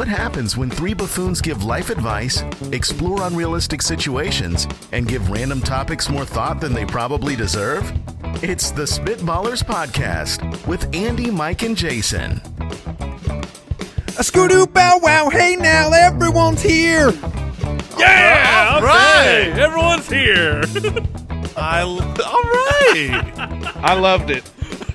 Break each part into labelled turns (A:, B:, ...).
A: What happens when three buffoons give life advice, explore unrealistic situations, and give random topics more thought than they probably deserve? It's the Spitballers Podcast with Andy, Mike, and Jason.
B: A skoo-doo bow wow, hey now, everyone's here.
C: Yeah,
D: all
C: okay.
D: right.
C: Everyone's here.
D: All right.
B: I loved it.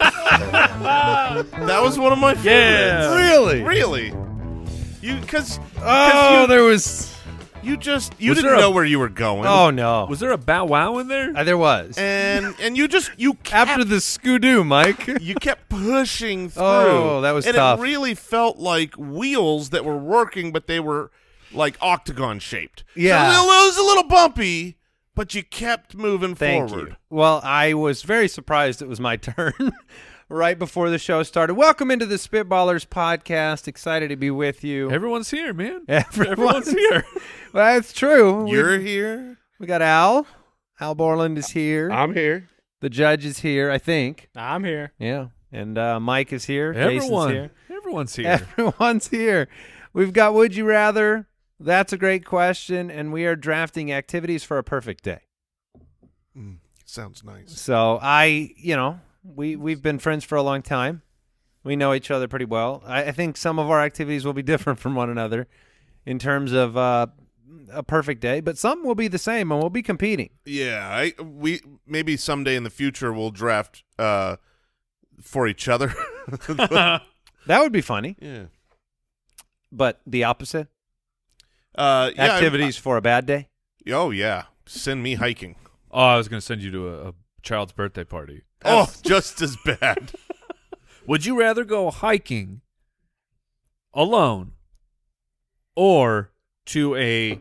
D: That was one of my favorites.
C: Yeah.
B: Really?
D: Because
B: there was.
D: you
C: Was
D: didn't
C: there
D: know where you were going.
B: Oh no,
C: Was there a bow wow in there?
B: there was.
D: and you kept,
B: After the skoo-doo, Mike.
D: you kept pushing through.
B: Oh, that was
D: and
B: tough.
D: it really felt like wheels that were working, but they were like octagon shaped.
B: Yeah.
D: So it was a little bumpy, but you kept moving
B: Thank
D: forward.
B: you. Well, I was very surprised it was my turn right before the show started. Welcome into the Spitballers Podcast. Excited to be with you.
C: Everyone's here, man.
B: Everyone's
C: here.
B: Well, that's true.
D: You're here.
B: We got Al. Al Borland is here.
E: I'm here.
B: The judge is here, I think.
E: I'm here.
B: Yeah. And Mike is here.
C: Everyone.
B: Jason's here.
C: Everyone's here.
B: Everyone's here. We've got Would You Rather? That's a great question. And we are drafting activities for a perfect day.
D: Sounds nice.
B: So we've been friends for a long time. We know each other pretty well. I think some of our activities will be different from one another in terms of a perfect day, but some will be the same and we'll be competing.
D: Yeah, we maybe someday in the future we'll draft for each other.
B: That would be funny.
D: Yeah.
B: But the opposite?
D: Yeah,
B: Activities for a bad day?
D: Oh yeah, send me hiking.
C: Oh, I was going to send you to a child's birthday party.
D: Oh, just as bad.
C: Would you rather go hiking alone or to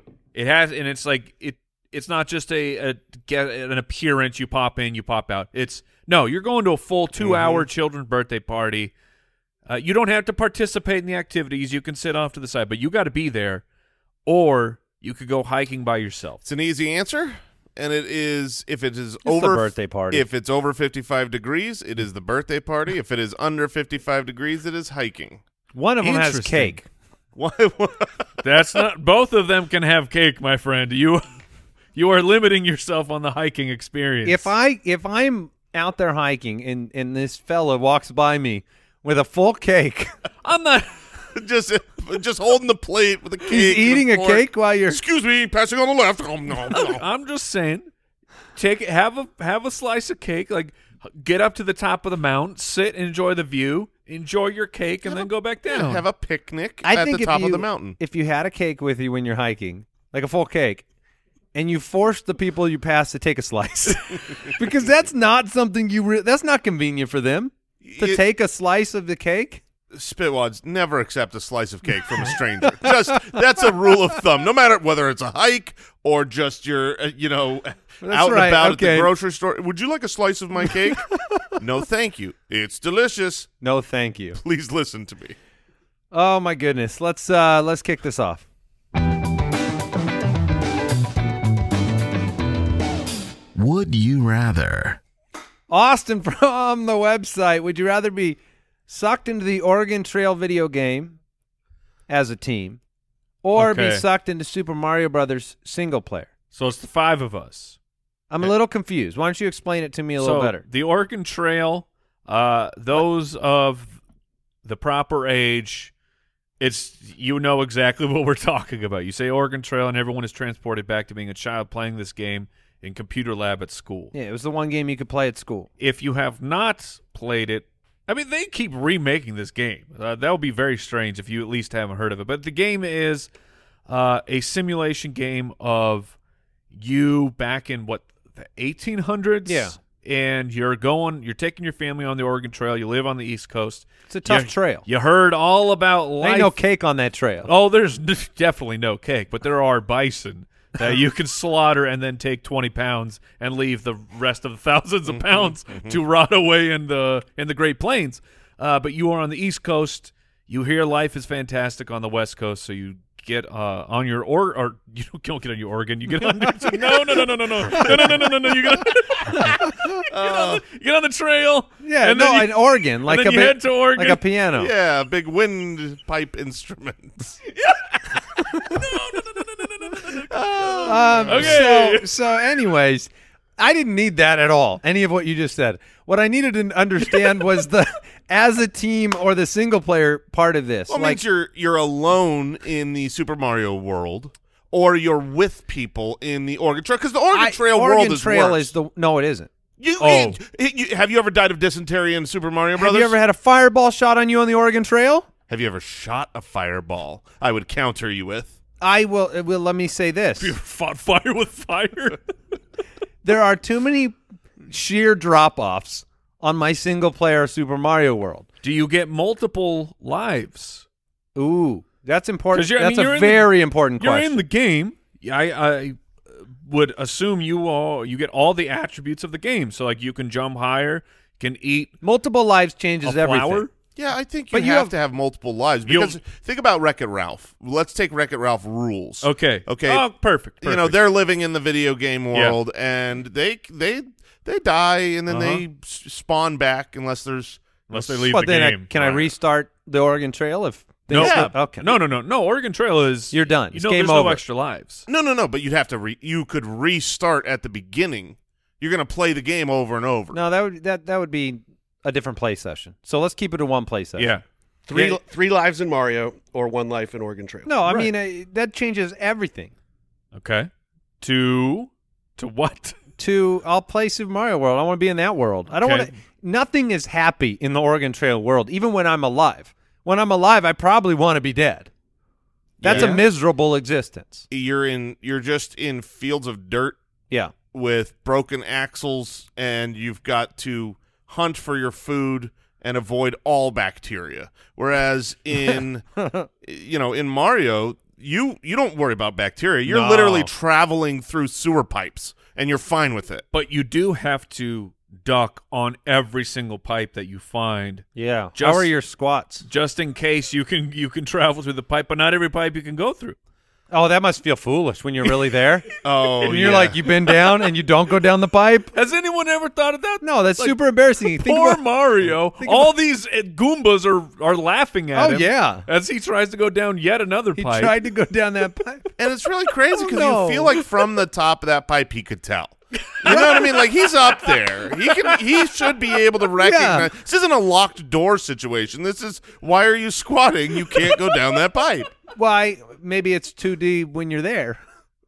C: it's not just an appearance, you pop in, you pop out. You're going to a full 2-hour children's birthday party. You don't have to participate in the activities. You can sit off to the side, but you got to be there. Or you could go hiking by yourself.
D: It's an easy answer, and it is if it is
B: It's
D: over
B: the birthday party.
D: If it's over 55 degrees, it is the birthday party. If it is under 55 degrees, it is hiking.
B: One of them has
C: Interesting.
B: cake.
D: Why?
C: That's not. Both of them can have cake, my friend. You are limiting yourself on the hiking experience.
B: If I'm out there hiking and this fella walks by me with a full cake,
C: I'm not.
D: just holding the plate with a cake.
B: he's eating a
D: and fork.
B: cake while you're.
D: Excuse me, passing on the left. Oh, no.
C: I'm just saying, have a slice of cake. Like, get up to the top of the mountain, sit, enjoy the view, enjoy your cake, and then go back down.
D: Have a picnic
B: I
D: at
B: think
D: the
B: if
D: top
B: you,
D: of the mountain.
B: If you had a cake with you when you're hiking, like a full cake, and you forced the people you pass to take a slice, because that's not something that's not convenient for them to take a slice of the cake.
D: Spitwads, never accept a slice of cake from a stranger. That's a rule of thumb. No matter whether it's a hike or just you're, out and
B: right,
D: about at
B: okay.
D: the grocery store. Would you like a slice of my cake? No, thank you. It's delicious.
B: No, thank you.
D: Please listen to me.
B: Oh my goodness. Let's kick this off.
A: Would you rather?
B: Austin from the website. Would you rather be sucked into the Oregon Trail video game as a team or be
C: Okay.
B: sucked into Super Mario Brothers single player?
C: So it's the 5 of us.
B: I'm a little confused. Why don't you explain it to me a little better?
C: The Oregon Trail, those of the proper age, you know exactly what we're talking about. You say Oregon Trail, and everyone is transported back to being a child playing this game in computer lab at school.
B: Yeah, it was the one game you could play at school.
C: If you have not played it, I mean, they keep remaking this game. That would be very strange if you at least haven't heard of it. But the game is a simulation game of you back in, the 1800s?
B: Yeah.
C: And you're taking your family on the Oregon Trail. You live on the East Coast.
B: It's a tough trail.
C: You heard all about life.
B: Ain't no cake on that trail.
C: Oh, there's definitely no cake, but there are bison that you can slaughter and then take 20 pounds and leave the rest of the thousands of pounds to rot away in the Great Plains. But you are on the East Coast. You hear life is fantastic on the West Coast, so you get on your or you don't get on your organ. You get on no. You get on the trail.
B: Yeah,
C: and
B: no,
C: then
B: an organ, like
C: then
B: a
C: you head to Oregon.
B: like a piano.
D: Yeah, big windpipe instruments.
C: Okay.
B: So anyways, I didn't need that at all. Any of what you just said. What I needed to understand was the as a team or the single player part of this.
D: Well, it means you're alone in the Super Mario world, or you're with people in the Oregon Trail, because the Oregon Trail world is worse.
B: No, it isn't.
D: Have you ever died of dysentery in Super Mario Brothers?
B: Have you ever had a fireball shot on you on the Oregon Trail?
D: Have you ever shot a fireball? I would counter you with.
B: I will. Let me say this:
C: You fought fire with fire.
B: there are too many sheer drop-offs on my single-player Super Mario World.
C: Do you get multiple lives?
B: Ooh, that's important.
C: 'Cause
B: That's a very important question.
C: You're in the game. I would assume you get all the attributes of the game. So like you can jump higher, can eat
B: Multiple lives changes
C: a flower.
B: everything.
D: Yeah, I think
B: But
D: you
B: you
D: have
B: have-
D: to have multiple lives, because think about Wreck-It Ralph. Let's take Wreck-It Ralph rules.
C: Okay.
D: Okay.
C: Oh, perfect.
D: You know, they're living in the video game
C: Yeah.
D: world, and they die, and then they spawn back unless they leave
B: Well,
D: the
B: then
D: game.
B: can I restart the Oregon Trail if?
C: No,
B: things
D: Yeah.
B: go- Okay.
C: No. Oregon Trail is
B: You're done.
C: You
B: It's
C: know,
B: game
C: there's
B: over.
C: no extra lives.
D: No, but you'd have to you could restart at the beginning. You're going to play the game over and over.
B: No, that would be a different play session. So let's keep it a one play session.
C: Yeah.
E: Three lives in Mario or 1 life in Oregon Trail.
B: No, I
C: Right.
B: mean that changes everything.
C: Okay. To what?
B: I'll play Super Mario World. I want to be in that world. I don't
C: Okay.
B: want to. Nothing is happy in the Oregon Trail world, even when I'm alive. When I'm alive, I probably want to be dead. That's
D: Yeah.
B: a miserable existence.
D: You're just in fields of dirt
B: Yeah.
D: with broken axles, and you've got to hunt for your food and avoid all bacteria. Whereas in in Mario, you don't worry about bacteria. You're
B: No.
D: literally traveling through sewer pipes, and you're fine with it.
C: But you do have to duck on every single pipe that you find,
B: Yeah.
C: Just-
B: How are your squats?
C: just in case you can travel through the pipe, but not every pipe you can go through.
B: Oh, that must feel foolish when you're really there.
D: Oh,
B: When you're
D: yeah.
B: like, you've been down and you don't go down the pipe.
C: Has anyone ever thought of that?
B: No, that's
C: Like,
B: super embarrassing. Think
C: Poor
B: about,
C: Mario. All these Goombas are laughing at
B: Oh,
C: him.
B: yeah.
C: As he tries to go down yet another
B: he
C: pipe.
B: tried to go down that pipe.
D: And it's really crazy because
B: no.
D: you feel like from the top of that pipe he could tell. You know what I mean? Like, he's up there. He should be able to recognize. This isn't a locked door situation. This is, why are you squatting? You can't go down that pipe.
B: Why? Maybe it's 2D when you're there.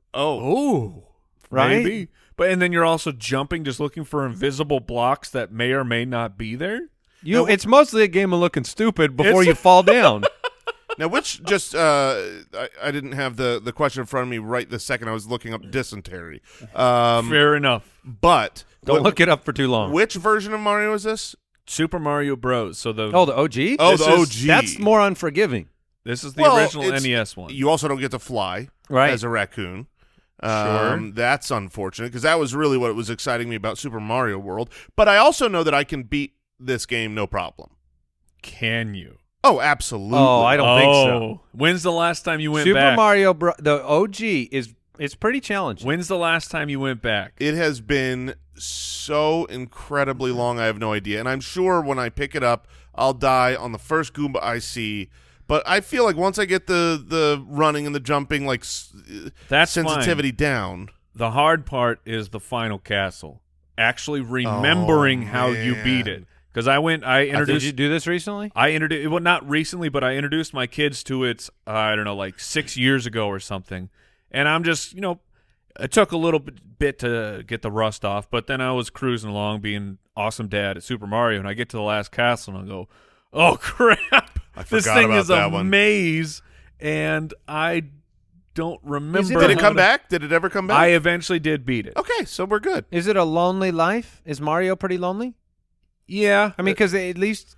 C: Oh,
B: Right?
C: maybe. But and then you're also jumping, just looking for invisible blocks that may or may not be there.
B: It's mostly a game of looking stupid before
C: It's-
B: you fall down.
D: Now, which just I didn't have the question in front of me right this second. I was looking up dysentery.
C: Fair enough.
D: But
B: Don't look it up for too long.
D: which version of Mario is this?
C: Super Mario Bros. So the
B: The OG?
D: Oh,
C: This
D: the
C: is-
D: OG.
B: That's more unforgiving.
C: this is the
D: Well,
C: original
D: it's-
C: NES one.
D: You also don't get to fly
B: Right.
D: as a raccoon.
C: Sure.
D: That's unfortunate because that was really what was exciting me about Super Mario World. But I also know that I can beat this game no problem.
C: Can you?
D: Oh, absolutely.
B: Oh, I don't think so.
C: Oh. When's the last time you went
B: Super
C: back?
B: Mario the OG it's pretty challenging.
C: When's the last time you went back?
D: It has been so incredibly long, I have no idea. And I'm sure when I pick it up, I'll die on the first Goomba I see. But I feel like once I get the running and the jumping, like
C: That's
D: sensitivity down.
C: The hard part is the final castle. Actually remembering how you beat it. Because I
B: Did
C: introduced
B: you do this recently?
C: well, not recently, but I introduced my kids to it, I don't know, like 6 years ago or something. And I'm just, it took a little bit to get the rust off, but then I was cruising along being awesome dad at Super Mario, and I get to the last castle, and I go, oh, crap. This
D: forgot
C: thing
D: about
C: is a
D: that one.
C: maze, and I don't remember.
D: Did it
C: how
D: come
C: to-
D: back? Did it ever come back?
C: I eventually did beat it.
D: Okay, so we're good.
B: Is it a lonely life? Is Mario pretty lonely?
C: Yeah.
B: I mean, because at least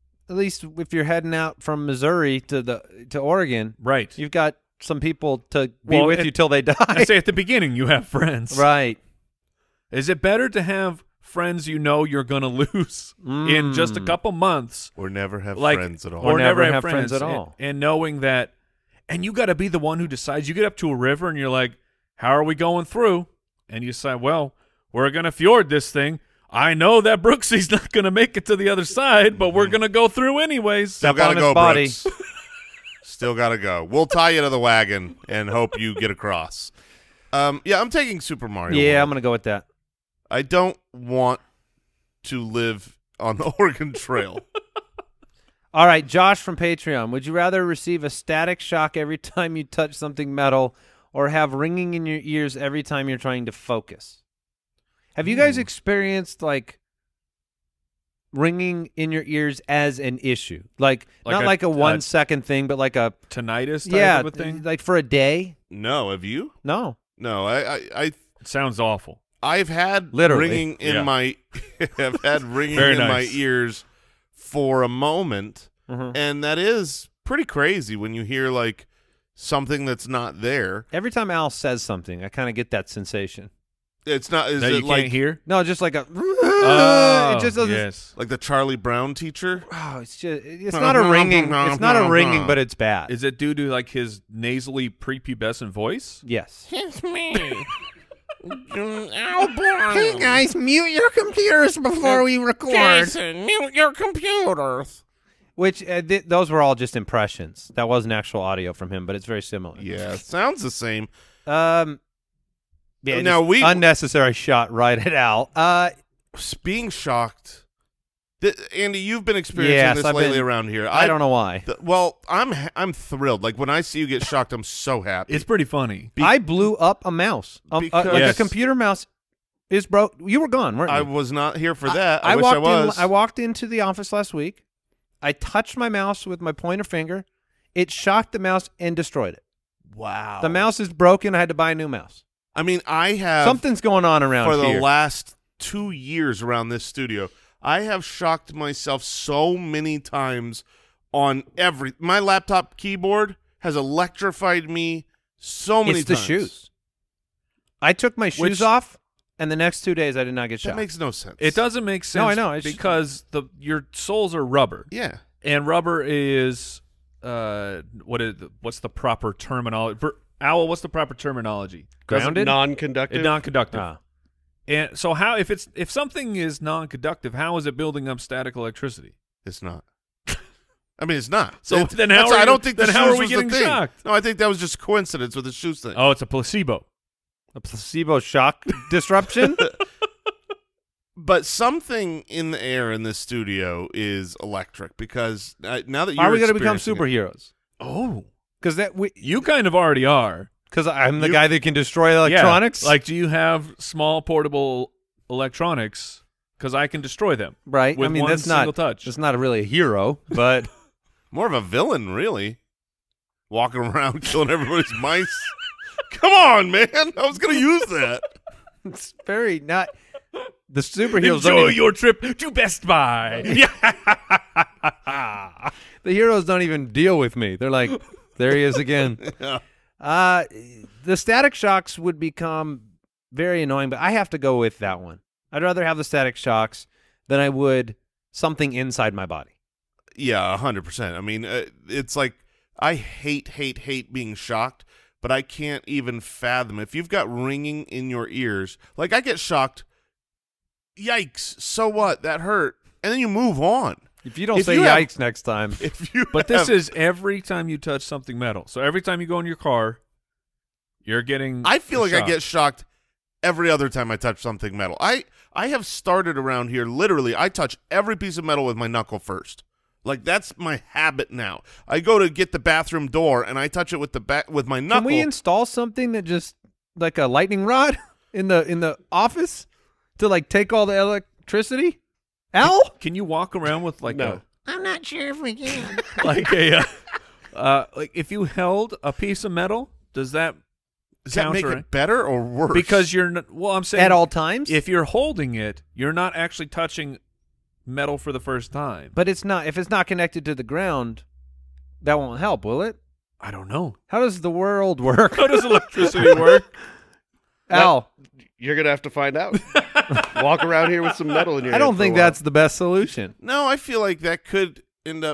B: if you're heading out from Missouri to Oregon,
C: Right.
B: you've got some people to be
C: Well,
B: with you till they die.
C: I say at the beginning, you have friends.
B: Right.
C: Is it better to have friends you're going to lose in just a couple months
D: Or never have
C: like,
D: friends at all.
B: Or never
C: have
B: have friends at all.
C: and knowing that And you got to be the one who decides. You get up to a river and you're like, how are we going through? And you say, well, we're going to fjord this thing. I know that Brooksy's not going to make it to the other side, but we're going to go through anyways.
D: Still
B: Step on
D: gotta
B: his
D: go,
B: body.
D: Brooks. Still gotta go. We'll tie you to the wagon and hope you get across. Yeah, I'm taking Super Mario.
B: Yeah, I'm
D: World.
B: going to go with that.
D: I don't want to live on the Oregon Trail.
B: All right, Josh from Patreon. Would you rather receive a static shock every time you touch something metal or have ringing in your ears every time you're trying to focus? Have you guys experienced, like, ringing in your ears as an issue? Like not like a 1 second thing, but like a
C: tinnitus type of a thing?
B: like for a day?
D: No, have you?
B: No.
D: No, I
C: It sounds awful.
D: I've had
B: Literally.
D: ringing in
C: Yeah.
D: my I've had ringing
C: Very
D: in my
C: nice.
D: ears for a moment,
B: Mhm.
D: and that is pretty crazy when you hear like something that's not there.
B: Every time Al says something, I kind of get that sensation.
D: It's not. Is
C: That
D: it
C: you
D: like
C: can't hear?
B: No, just like a.
C: Oh,
B: it just doesn't.
C: yes.
D: like the Charlie Brown teacher?
B: Oh, it's not a ringing. It's not a ringing, but it's bad.
C: Is it due to like his nasally prepubescent voice?
B: Yes.
D: It's me. Albert.
B: Hey guys, mute your computers before we record.
D: Jason, mute your computers.
B: Which those were all just impressions. That wasn't actual audio from him, but it's very similar.
D: Yeah, sounds the same.
B: Yeah,
D: Now,
B: just unnecessary shot right at Al.
D: Being shocked. Andy, you've been experiencing
B: Yes,
D: this
B: I've
D: lately
B: been-
D: around here.
B: I don't know why.
D: Well, I'm thrilled. Like when I see you get shocked, I'm so happy.
C: It's pretty funny.
B: I blew up a mouse. Like a
C: Yes.
B: computer mouse is broke. You were gone, weren't you?
D: I was not here for that. I wish
B: walked
D: I was.
B: I walked into the office last week. I touched my mouse with my pointer finger. It shocked the mouse and destroyed it.
D: Wow.
B: The mouse is broken. I had to buy a new mouse.
D: I mean, I have
B: Something's going on around
D: for
B: here.
D: the last 2 years around this studio. I have shocked myself so many times on my laptop keyboard has electrified me so many
B: it's the
D: times.
B: shoes. I took my shoes
D: Which-
B: off, and the next 2 days I did not get
D: That
B: shocked.
D: makes no sense.
C: It doesn't make sense.
B: I know, it's just-
C: because your soles are rubber,
D: Yeah.
C: and rubber is what's the proper terminology? Owl, what's the proper terminology?
B: Grounded?
E: Non-conductive.
C: Non-conductive.
B: Ah.
C: And so how if something is non-conductive, how is it building up static electricity?
D: It's not. I mean, it's not.
C: So
D: It-
C: then how
D: that's-
C: are
D: I
C: you-
D: don't think
C: then
D: the
C: how
D: shoes
C: are we
D: was the
C: getting
D: thing.
C: shocked?
D: No, I think that was just coincidence with the shoes thing.
C: Oh, it's a placebo.
B: A placebo shock disruption?
D: But something in the air in this studio is electric because now that you're
B: Are we going to become
D: experiencing it-
B: superheroes?
C: Oh,
B: Because
C: you kind of already are.
B: I'm the guy that can destroy electronics.
C: Yeah. Like, do you have small portable electronics? Because I can destroy them.
B: right?
C: with
B: I mean,
C: one
B: that's
C: single
B: not
C: touch.
B: That's not really a hero, but
D: More of a villain, really. Walking around killing everybody's mice. Come on, man. I was going to use that.
B: it's very not. The superheroes don't
C: Enjoy
B: even,
C: your trip to Best Buy.
B: the heroes don't even deal with me. They're like, there he is again.
D: Yeah.
B: The static shocks would become very annoying, but I have to go with that one. I'd rather have the static shocks than I would something inside my body.
D: Yeah, 100%. I mean, it's like I hate being shocked, but I can't even fathom. If you've got ringing in your ears, like I get shocked, yikes, so what? That hurt. And then you move on.
B: If you don't
D: If
B: say
D: you have-
B: yikes next time,
D: If you
C: But this
D: have-
C: is every time you touch something metal. So every time you go in your car, you're getting.
D: I feel
C: a
D: like I
C: shock.
D: get shocked every other time I touch something metal. I have started around here, literally, I touch every piece of metal with my knuckle first. Like, that's my habit now. I go to get the bathroom door, and I touch it with with my knuckle.
B: can we install something that just like a lightning rod in the office to like take all the electricity? Al?
C: Can you walk around with like
E: No.
F: I'm not sure if we can.
C: like if you held a piece of metal, does that
D: Does that make
C: counter
D: it better or worse?
C: because you're not, well, I'm saying
B: At all times?
C: if you're holding it, you're not actually touching metal for the first time.
B: But it's not. If it's not connected to the ground, that won't help, will it?
C: I don't know.
B: How does the world work?
C: How does electricity work?
B: Al,
E: You're gonna have to find out. Walk around here with some metal in your.
B: I don't
E: hand for a
B: think
E: while.
B: that's the best solution.
D: No, I feel like that could end up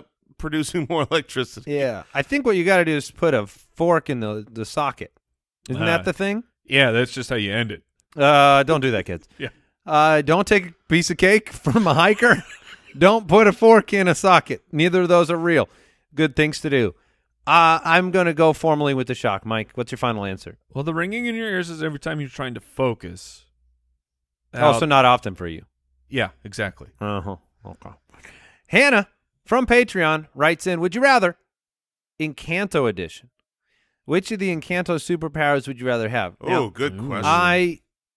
D: producing more electricity.
B: Yeah. I think what you got to do is put a fork in the socket. Isn't that the thing?
C: Yeah, that's just how you end it.
B: Don't do that, kids.
C: Yeah.
B: Don't take a piece of cake from a hiker. Don't put a fork in a socket. Neither of those are real. Good things to do. I'm going to go formally with the shock. Mike, what's your final answer?
C: Well, the ringing in your ears is every time you're trying to focus.
B: Also not often for you.
C: Yeah, exactly.
B: Uh-huh. Okay. Hannah from Patreon writes in, would you rather Encanto edition? Which of the Encanto superpowers would you rather have?
D: Oh,
B: Now,
D: good question.
B: I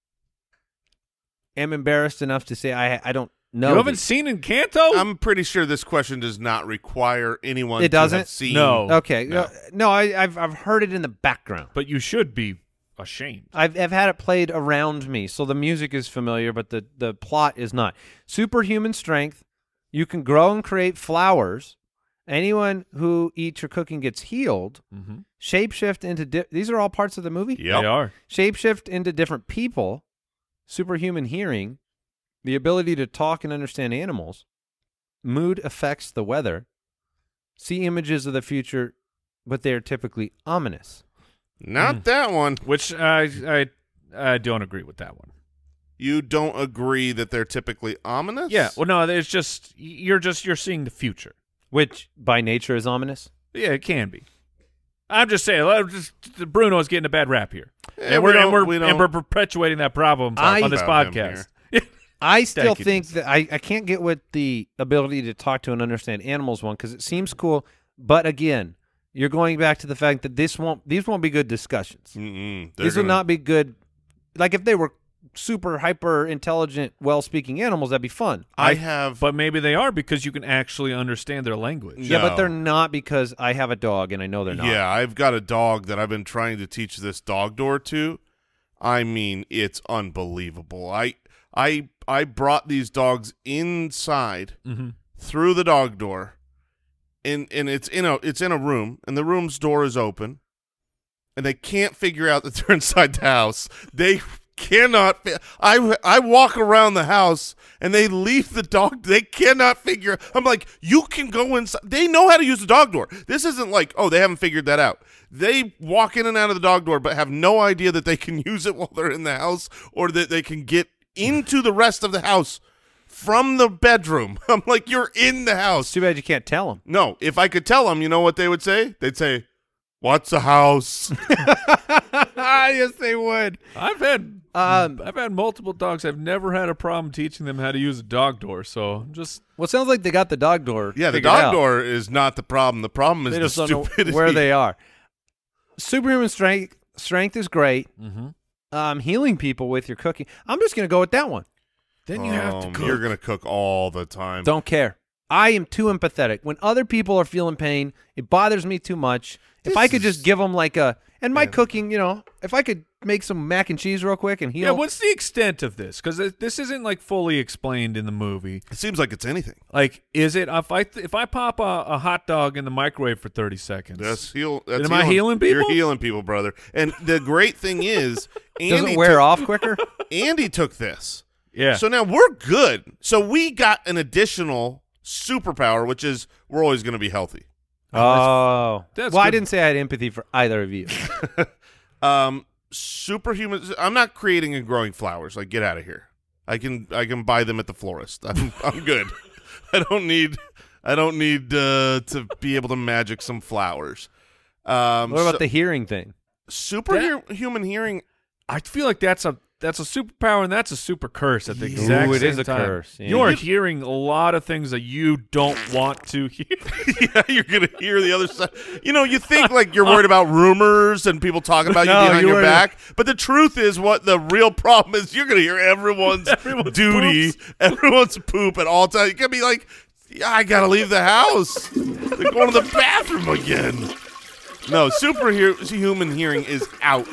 B: am embarrassed enough to say I don't know.
C: You haven't
B: these.
C: seen Encanto?
D: I'm pretty sure this question does not require anyone
B: It
D: to have
B: doesn't?
D: seen.
C: No.
B: Okay.
D: No.
B: No, I've heard it in the background.
C: But you should be ashamed.
B: I've had it played around me, so the music is familiar, but the plot is not. Superhuman strength. You can grow and create flowers. Anyone who eats your cooking gets healed.
C: Mm-hmm.
B: Shapeshift into these are all parts of the movie.
D: Yep.
C: They are.
B: Shapeshift into different people. Superhuman hearing. The ability to talk and understand animals. Mood affects the weather. See images of the future, but they are typically ominous.
D: Not that one.
C: Which I don't agree with that one.
D: You don't agree that they're typically ominous?
C: Yeah. Well, no, it's just you're seeing the future.
B: Which, by nature, is ominous.
C: Yeah, it can be. I'm just saying, Bruno's getting a bad rap here,
D: Yeah,
C: and
D: we
C: we're
D: don't-
C: perpetuating that problem
B: I-
C: on this
D: about him
C: podcast.
B: I still
C: Thank you,
B: think
C: Jason.
B: that I can't get with the ability to talk to and understand animals one because it seems cool. But again, you're going back to the fact that these won't be good discussions.
D: Mm-mm.
B: These will not be good. Like if they were super hyper intelligent, well-speaking animals, that'd be fun.
D: I have.
C: But maybe they are because you can actually understand their language.
B: Yeah, but
D: No.
B: they're not because I have a dog and I know they're not.
D: Yeah, I've got a dog that I've been trying to teach this dog door to. I mean, it's unbelievable. I brought these dogs inside
C: Mm-hmm.
D: through the dog door, and it's in a room, and the room's door is open, and they can't figure out that they're inside the house. They cannot. I walk around the house, and they leave the dog. They cannot figure. I'm like, you can go inside. They know how to use the dog door. This isn't like, oh, they haven't figured that out. They walk in and out of the dog door, but have no idea that they can use it while they're in the house, or that they can get into the rest of the house from the bedroom. I'm like, you're in the house.
B: It's too bad you can't tell them.
D: No, if I could tell them, you know what they would say? They'd say, "What's a house?"
B: Yes, they would.
C: I've had multiple dogs. I've never had a problem teaching them how to use a dog door. So just
B: Well, it sounds like they got the dog door.
D: Yeah, the
B: figured
D: dog
B: out.
D: door is not the problem. The problem is
B: They
D: the
B: just don't know
D: stupidity.
B: where they are. Superhuman strength is great. Healing people with your cooking. I'm just going to go with that one.
C: then you have to cook.
D: You're gonna cook all the time.
B: Don't care. I am too empathetic. When other people are feeling pain, it bothers me too much. If I could just give them like a, and my cooking, if I could make some mac and cheese real quick and heal.
C: Yeah, what's the extent of this? Because this isn't like fully explained in the movie.
D: It seems like it's anything.
C: Like, is it if I pop a hot dog in the microwave for 30 seconds?
D: That's
C: Am I healing people?
D: You're healing people, brother. And the great thing is,
B: Does
D: Andy
B: it wear off quicker?
D: Andy took this.
C: Yeah.
D: So now we're good. So we got an additional superpower, which is we're always going to be healthy.
B: Oh.
C: that's
B: Well, I
C: good.
B: didn't say I had empathy for either of you.
D: Superhuman. I'm not creating and growing flowers. Like, get out of here. I can buy them at the florist. I'm good. I don't need to be able to magic some flowers.
B: What about the hearing thing?
D: superhuman hearing?
C: I feel like that's a superpower and that's a super curse at the exact
B: Ooh, it
C: same
B: is a
C: time.
B: curse, yeah.
C: You're hearing a lot of things that you don't want to hear.
D: Yeah, you're gonna hear the other side. You think like you're worried about rumors and people talking about you
B: No,
D: behind
B: you
D: your
B: were-
D: back, but the truth is, what the real problem is, you're gonna hear everyone's duty, everyone's poop at all times. You can be like, yeah, I gotta leave the house. They're going to the bathroom again. No, superhuman hearing is out.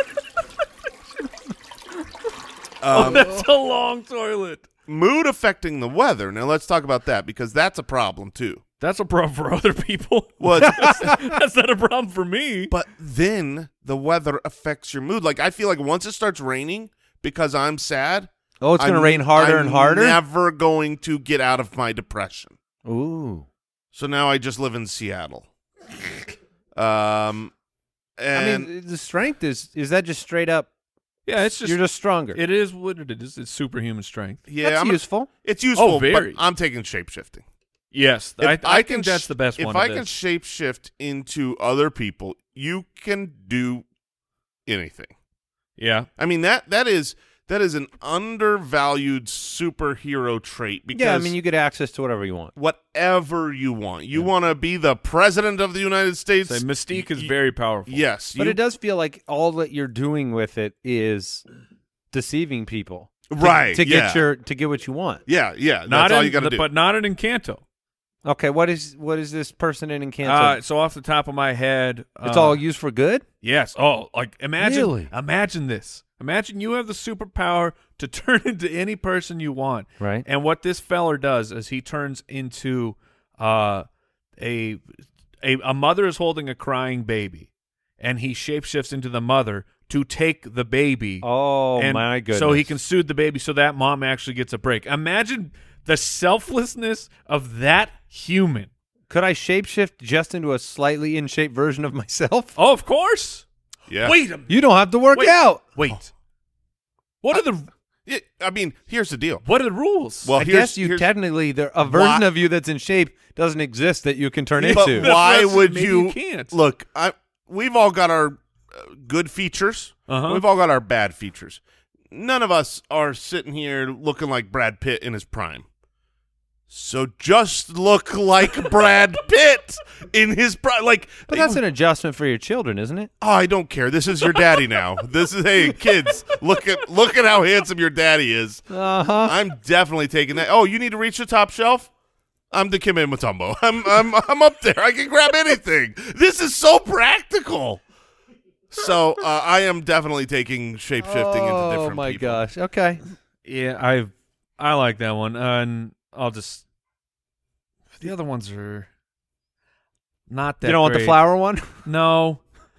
C: That's a long toilet.
D: Mood affecting the weather. Now let's talk about that because that's a problem too.
C: That's a problem for other people.
D: Well,
C: That's not a problem for me.
D: but then the weather affects your mood. Like I feel like once it starts raining because I'm sad.
B: Oh, it's going to
D: I'm-
B: rain harder
D: I'm
B: and harder?
D: Never going to get out of my depression.
B: Ooh.
D: So now I just live in Seattle. And
B: I mean, the strength is that just straight up?
C: Yeah, it's just
B: you're just stronger.
C: It is what it is. It's superhuman strength.
D: yeah,
B: That's useful.
D: It's useful,
C: Oh, very.
D: but I'm taking shapeshifting.
C: Yes,
D: If
C: I
D: can
C: think that's the best
D: If
C: one.
D: I
C: of
D: can
C: this.
D: shapeshift into other people, you can do anything.
C: Yeah.
D: I mean that is an undervalued superhero trait because
B: Yeah, I mean, you get access to whatever you want.
D: whatever you want. You want to be the president of the United States.
C: So Mystique is very powerful.
D: Yes,
B: But it does feel like all that you're doing with it is deceiving people,
D: right
B: To
D: yeah.
B: get what you want.
D: Yeah.
C: Not
D: That's all
C: in,
D: you got to do.
C: but not in Encanto.
B: Okay, what is this person in Encanto?
C: So off the top of my head,
B: it's all used for good.
C: yes. Oh, like imagine
B: Really?
C: this. Imagine you have the superpower to turn into any person you want.
B: Right.
C: And what this feller does is he turns into a mother is holding a crying baby, and he shapeshifts into the mother to take the baby.
B: Oh
C: and
B: my goodness!
C: So he can soothe the baby so that mom actually gets a break. Imagine the selflessness of that human.
B: Could I shapeshift just into a slightly in shape version of myself?
C: Oh, of course.
D: yeah.
C: Wait a minute.
B: You don't have to work
C: Wait.
B: out.
C: Wait. What are the
D: Yeah, I mean, here's the deal.
C: what are the rules?
D: Well,
B: I
D: here's,
B: guess you
D: here's-
B: technically a version
D: Why-
B: of you that's in shape doesn't exist that you can turn
D: But
B: into.
D: why
C: That's-
D: would
C: maybe
D: you
C: you can't.
D: look? We've all got our good features.
C: Uh-huh.
D: We've all got our bad features. None of us are sitting here looking like Brad Pitt in his prime. So just look like Brad Pitt in his prime. Like,
B: But that's an adjustment for your children, isn't it?
D: oh, I don't care. This is your daddy now. This is hey kids. Look at how handsome your daddy is.
B: Uh-huh.
D: I'm definitely taking that. Oh, you need to reach the top shelf? I'm Dikembe Mutombo. I'm up there. I can grab anything. This is so practical. So I am definitely taking shape-shifting into different
B: Oh my
D: people.
B: gosh. Okay.
C: Yeah, I like that one. And I'll just the other ones are not that
B: You don't want the
C: great.
B: flower one?
C: No.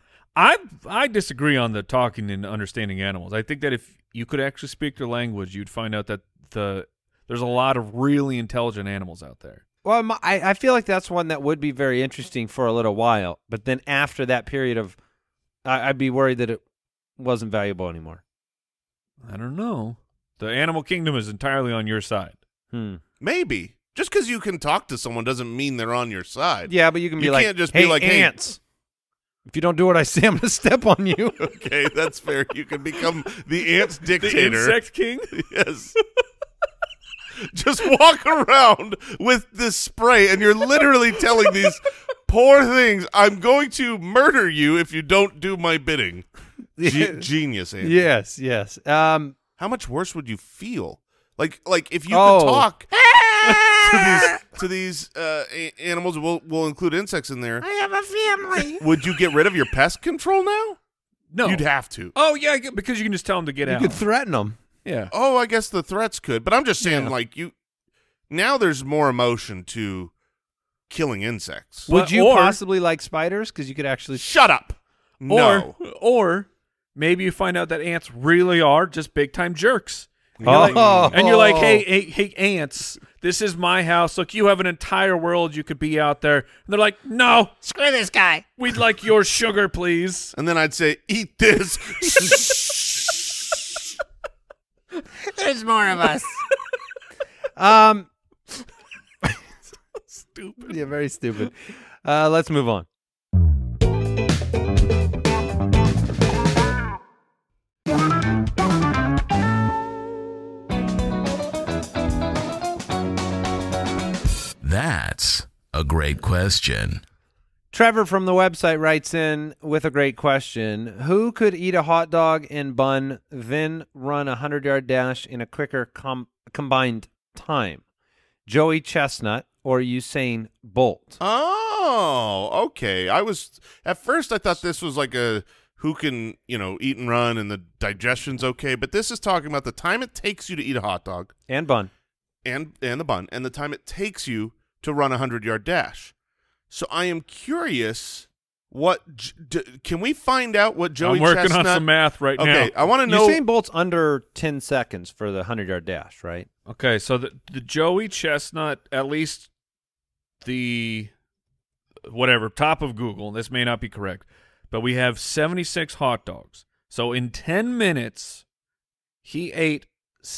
C: I disagree on the talking and understanding animals. I think that if you could actually speak their language, you'd find out that there's a lot of really intelligent animals out there.
B: Well, I feel like that's one that would be very interesting for a little while, but then after that period of, I'd be worried that it wasn't valuable anymore.
C: I don't know. The animal kingdom is entirely on your side.
D: Maybe. Just because you can talk to someone doesn't mean they're on your side.
B: Yeah, but you can be
D: You
B: like,
D: can't just
B: hey,
D: be like, hey-
B: ants, if you don't do what I say, I'm going to step on you.
D: Okay, that's fair. You can become the ants dictator.
C: The insect king?
D: Yes. Just walk around with this spray, and you're literally telling these poor things, I'm going to murder you if you don't do my bidding. Genius, Andy.
B: Yes.
D: How much worse would you feel? Like if you
B: Oh.
D: could talk to these animals, we'll include insects in there.
F: I have a family.
D: Would you get rid of your pest control now?
C: No.
D: You'd have to.
C: Oh, yeah, because you can just tell them to get
B: You
C: out.
B: could threaten them.
C: Yeah.
D: Oh, I guess the threats could, but I'm just saying,
C: Yeah.
D: like now there's more emotion to killing insects.
B: Would
C: But-
B: you
C: or-
B: possibly like spiders? Because you could actually.
D: Shut up. No.
C: Or maybe you find out that ants really are just big time jerks. And
B: Oh.
C: you're like, hey, ants, this is my house. Look, you have an entire world you could be out there. And they're like, no,
F: Screw this guy.
C: we'd like your sugar, please.
D: And then I'd say, eat this.
F: There's more of us.
C: Stupid.
B: Yeah, very stupid. Let's move on.
A: That's a great question.
B: Trevor from the website writes in with a great question. Who could eat a hot dog and bun, then run a 100-yard dash in a quicker combined time? Joey Chestnut or Usain Bolt?
D: Oh, okay. At first I thought this was like a who can, eat and run and the digestion's okay, but this is talking about the time it takes you to eat a hot dog
B: And bun.
D: and the bun and the time it takes you to run a 100-yard dash. So I am curious can we find out what Joey
C: I'm working
D: Chestnut
C: on some math right
D: Okay,
C: now.
D: I want to know
B: Usain Bolt's under 10 seconds for the 100-yard dash, right?
C: Okay, so the Joey Chestnut, at least the whatever top of Google. This may not be correct, but we have 76 hot dogs. So in 10 minutes, he ate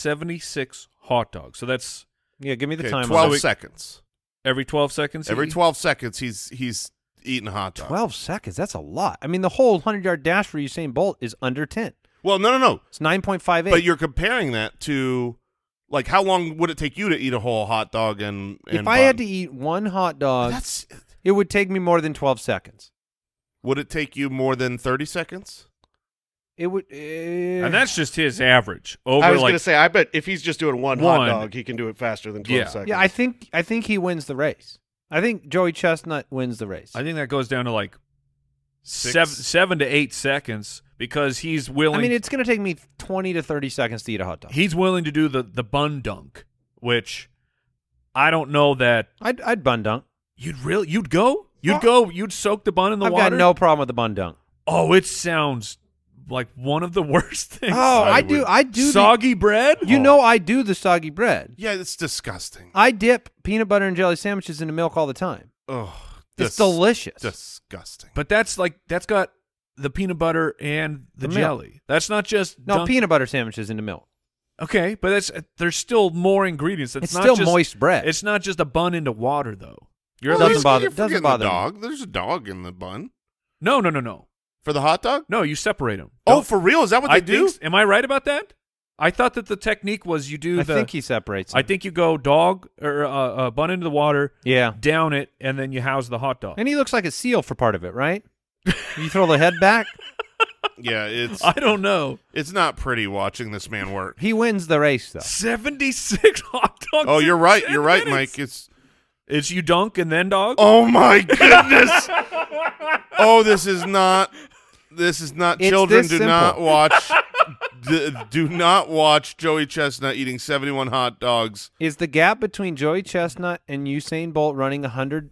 C: 76 hot dogs. So that's
B: Yeah, give me the
D: Okay,
B: time.
D: 12
B: on it.
D: seconds.
C: every 12 seconds.
D: Every
C: he-
D: 12 seconds, he's eating a hot dog.
B: 12 seconds. That's a lot. I mean, the whole 100-yard dash for Usain Bolt is under 10.
D: Well, no.
B: It's 9.58.
D: But you're comparing that to, like, how long would it take you to eat a whole hot dog and
B: if
D: bun?
B: I had to eat one hot dog,
D: That's
B: it would take me more than 12 seconds.
D: would it take you more than 30 seconds?
B: It would.
C: and that's just his average. Over
E: I was
C: like
E: going to say, I bet if he's just doing one
C: One.
E: hot dog, he can do it faster than 12
C: Yeah.
E: seconds.
B: yeah. I think he wins the race. I think Joey Chestnut wins the race.
C: I think that goes down to like
D: Six.
C: 7 to 8 seconds because he's willing.
B: I mean, it's going to take me 20 to 30 seconds to eat a hot dog.
C: he's willing to do the bun dunk, which I don't know that
B: I'd bun dunk.
C: you'd go. You'd soak the bun in the
B: I've
C: water.
B: got no problem with the bun dunk.
C: Oh, it sounds like one of the worst things.
B: Oh, I
D: would-
B: do. I do.
C: Soggy bread.
B: You know, I do the soggy bread.
D: Yeah, it's disgusting.
B: I dip peanut butter and jelly sandwiches into milk all the time.
D: Oh,
B: It's delicious.
D: Disgusting.
C: But that's got the peanut butter and the
B: The milk.
C: jelly. That's not just
B: No,
C: dunk-
B: peanut butter sandwiches into milk.
C: Okay, but there's still more ingredients.
B: It's
C: not
B: still
C: just,
B: moist bread.
C: It's not just a bun into water though.
B: Doesn't
D: Well,
B: bother-
D: you're
B: doesn't
D: forgetting
B: bother
D: the
B: me.
D: dog. There's a dog in the bun
C: No.
D: for the hot dog.
C: No, you separate them.
D: Oh, for real? Is that what they do?
C: Am I right about that? I thought that the technique was you do
B: I think he separates them.
C: I think you go dog or bun into the water,
B: Yeah.
C: down it, and then you house the hot dog.
B: And he looks like a seal for part of it, right? You throw the head back,
D: Yeah, it's
C: I don't know.
D: it's not pretty watching this man work.
B: he wins the race, though.
C: 76 hot dogs.
D: Oh,
C: in
D: you're right.
C: 10
D: You're right,
C: minutes.
D: Mike.
C: It's you dunk and then dog.
D: Oh my goodness. Oh, this is not.
B: It's
D: Children,
B: this
D: do
B: simple.
D: not watch. Do not watch Joey Chestnut eating 71 hot dogs.
B: Is the gap between Joey Chestnut and Usain Bolt running 100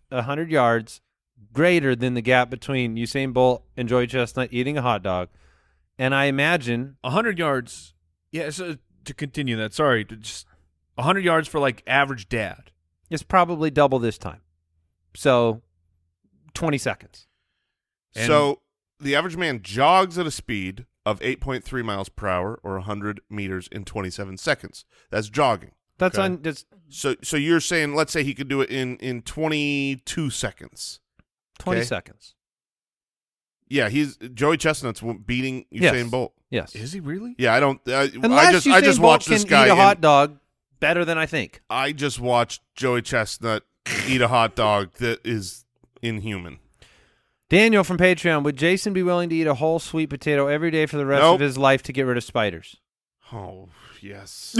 B: yards greater than the gap between Usain Bolt and Joey Chestnut eating a hot dog? And I imagine
C: 100 yards. Yeah, so to continue that, sorry, just 100 yards for like average dad.
B: it's probably double this time. So 20 seconds.
C: And-
D: So the average man jogs at a speed of 8.3 miles per hour or 100 meters in 27 seconds. That's jogging.
B: That's
C: Okay.
B: on. That's
D: So you're saying, let's say he could do it in 22 seconds.
B: 20
D: Okay.
B: seconds.
D: Yeah, Joey Chestnut's beating Usain
B: Yes.
D: Bolt.
B: Yes.
C: Is he really?
D: Yeah, I don't.
B: Unless
D: I
B: Usain
D: just
B: Bolt
D: watched
B: can
D: this guy.
B: eat a
D: in-
B: hot dog better than I think.
D: I just watched Joey Chestnut eat a hot dog that is inhuman.
B: Daniel from Patreon, would Jason be willing to eat a whole sweet potato every day for the rest
D: Nope.
B: of his life to get rid of spiders?
D: Oh yes.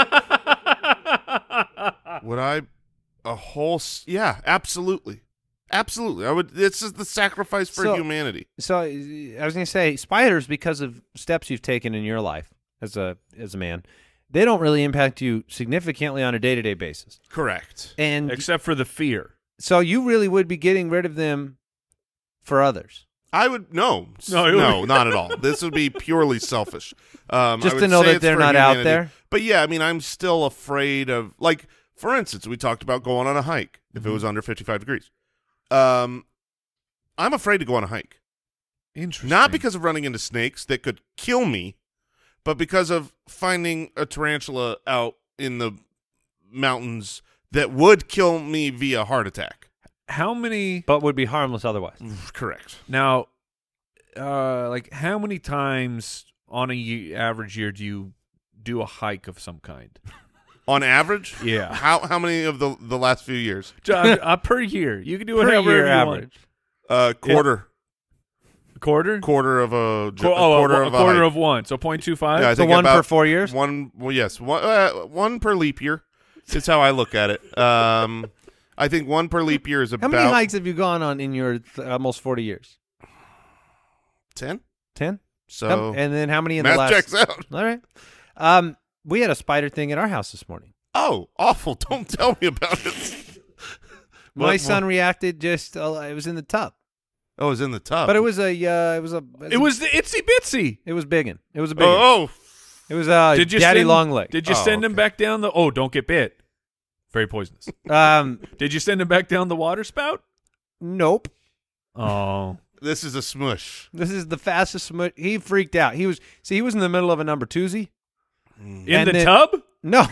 D: Would I? Yeah, absolutely, absolutely. I would. This is the sacrifice for
B: So-
D: humanity.
B: So I was going to say spiders, because of steps you've taken in your life as a man, they don't really impact you significantly on a day-to-day basis.
D: Correct.
B: And
C: Except for the fear.
B: so you really would be getting rid of them for others.
D: I would no, not at all. This would be purely selfish. I
B: Just to
D: would
B: know
D: say
B: that
D: it's
B: they're
D: for
B: not out
D: humanity.
B: there?
D: But yeah, I mean, I'm still afraid of, like, for instance, we talked about going on a hike if it was under 55 degrees. I'm afraid to go on a hike,
C: Interesting.
D: not because of running into snakes that could kill me, but because of finding a tarantula out in the mountains that would kill me via heart attack.
C: How many
B: But would be harmless otherwise.
D: Correct.
C: now? Like how many times on a average year do you do a hike of some kind?
D: On average,
C: Yeah,
D: how many of the last few years?
C: per year. You can do it
B: Per
C: however
B: year
C: you
B: average.
D: Quarter.
C: Quarter.
D: Quarter of a
C: Quarter
D: of a
C: quarter
D: hike.
C: of one. So 0.25.
D: Yeah, I
B: So
D: think
B: one per
D: about
B: 4 years?
D: One, well, yes, one per leap year. Is how I look at it. I think one per leap year is
B: How
D: about
B: many hikes have you gone on in your almost 40 years?
D: 10.
B: 10?
D: So
B: And then how many in the
D: math
B: last?
D: checks out.
B: All right. We had a spider thing at our house this morning.
D: Oh, awful! Don't tell me about it.
B: My
D: What-
B: son reacted just. It was in the tub,
D: Oh, it was in the tub.
B: but it was a.
C: It was the itsy bitsy.
B: It was biggin. It was a big.
D: Oh,
B: It was
C: Did you
B: Daddy
C: send,
B: Long Leg.
C: Did you
D: Oh,
C: send him
D: okay.
C: back down the? Oh, don't get bit. Very poisonous.
B: Um,
C: Did you send him back down the water spout?
B: nope.
C: Oh.
D: This is a smush.
B: This is the fastest. He freaked out. He was in the middle of a number twosie.
C: In
B: And
C: the
B: then-
C: tub?
B: No,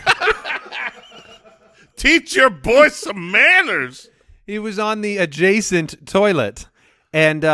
D: Teach your boy some manners.
B: he was on the adjacent toilet, and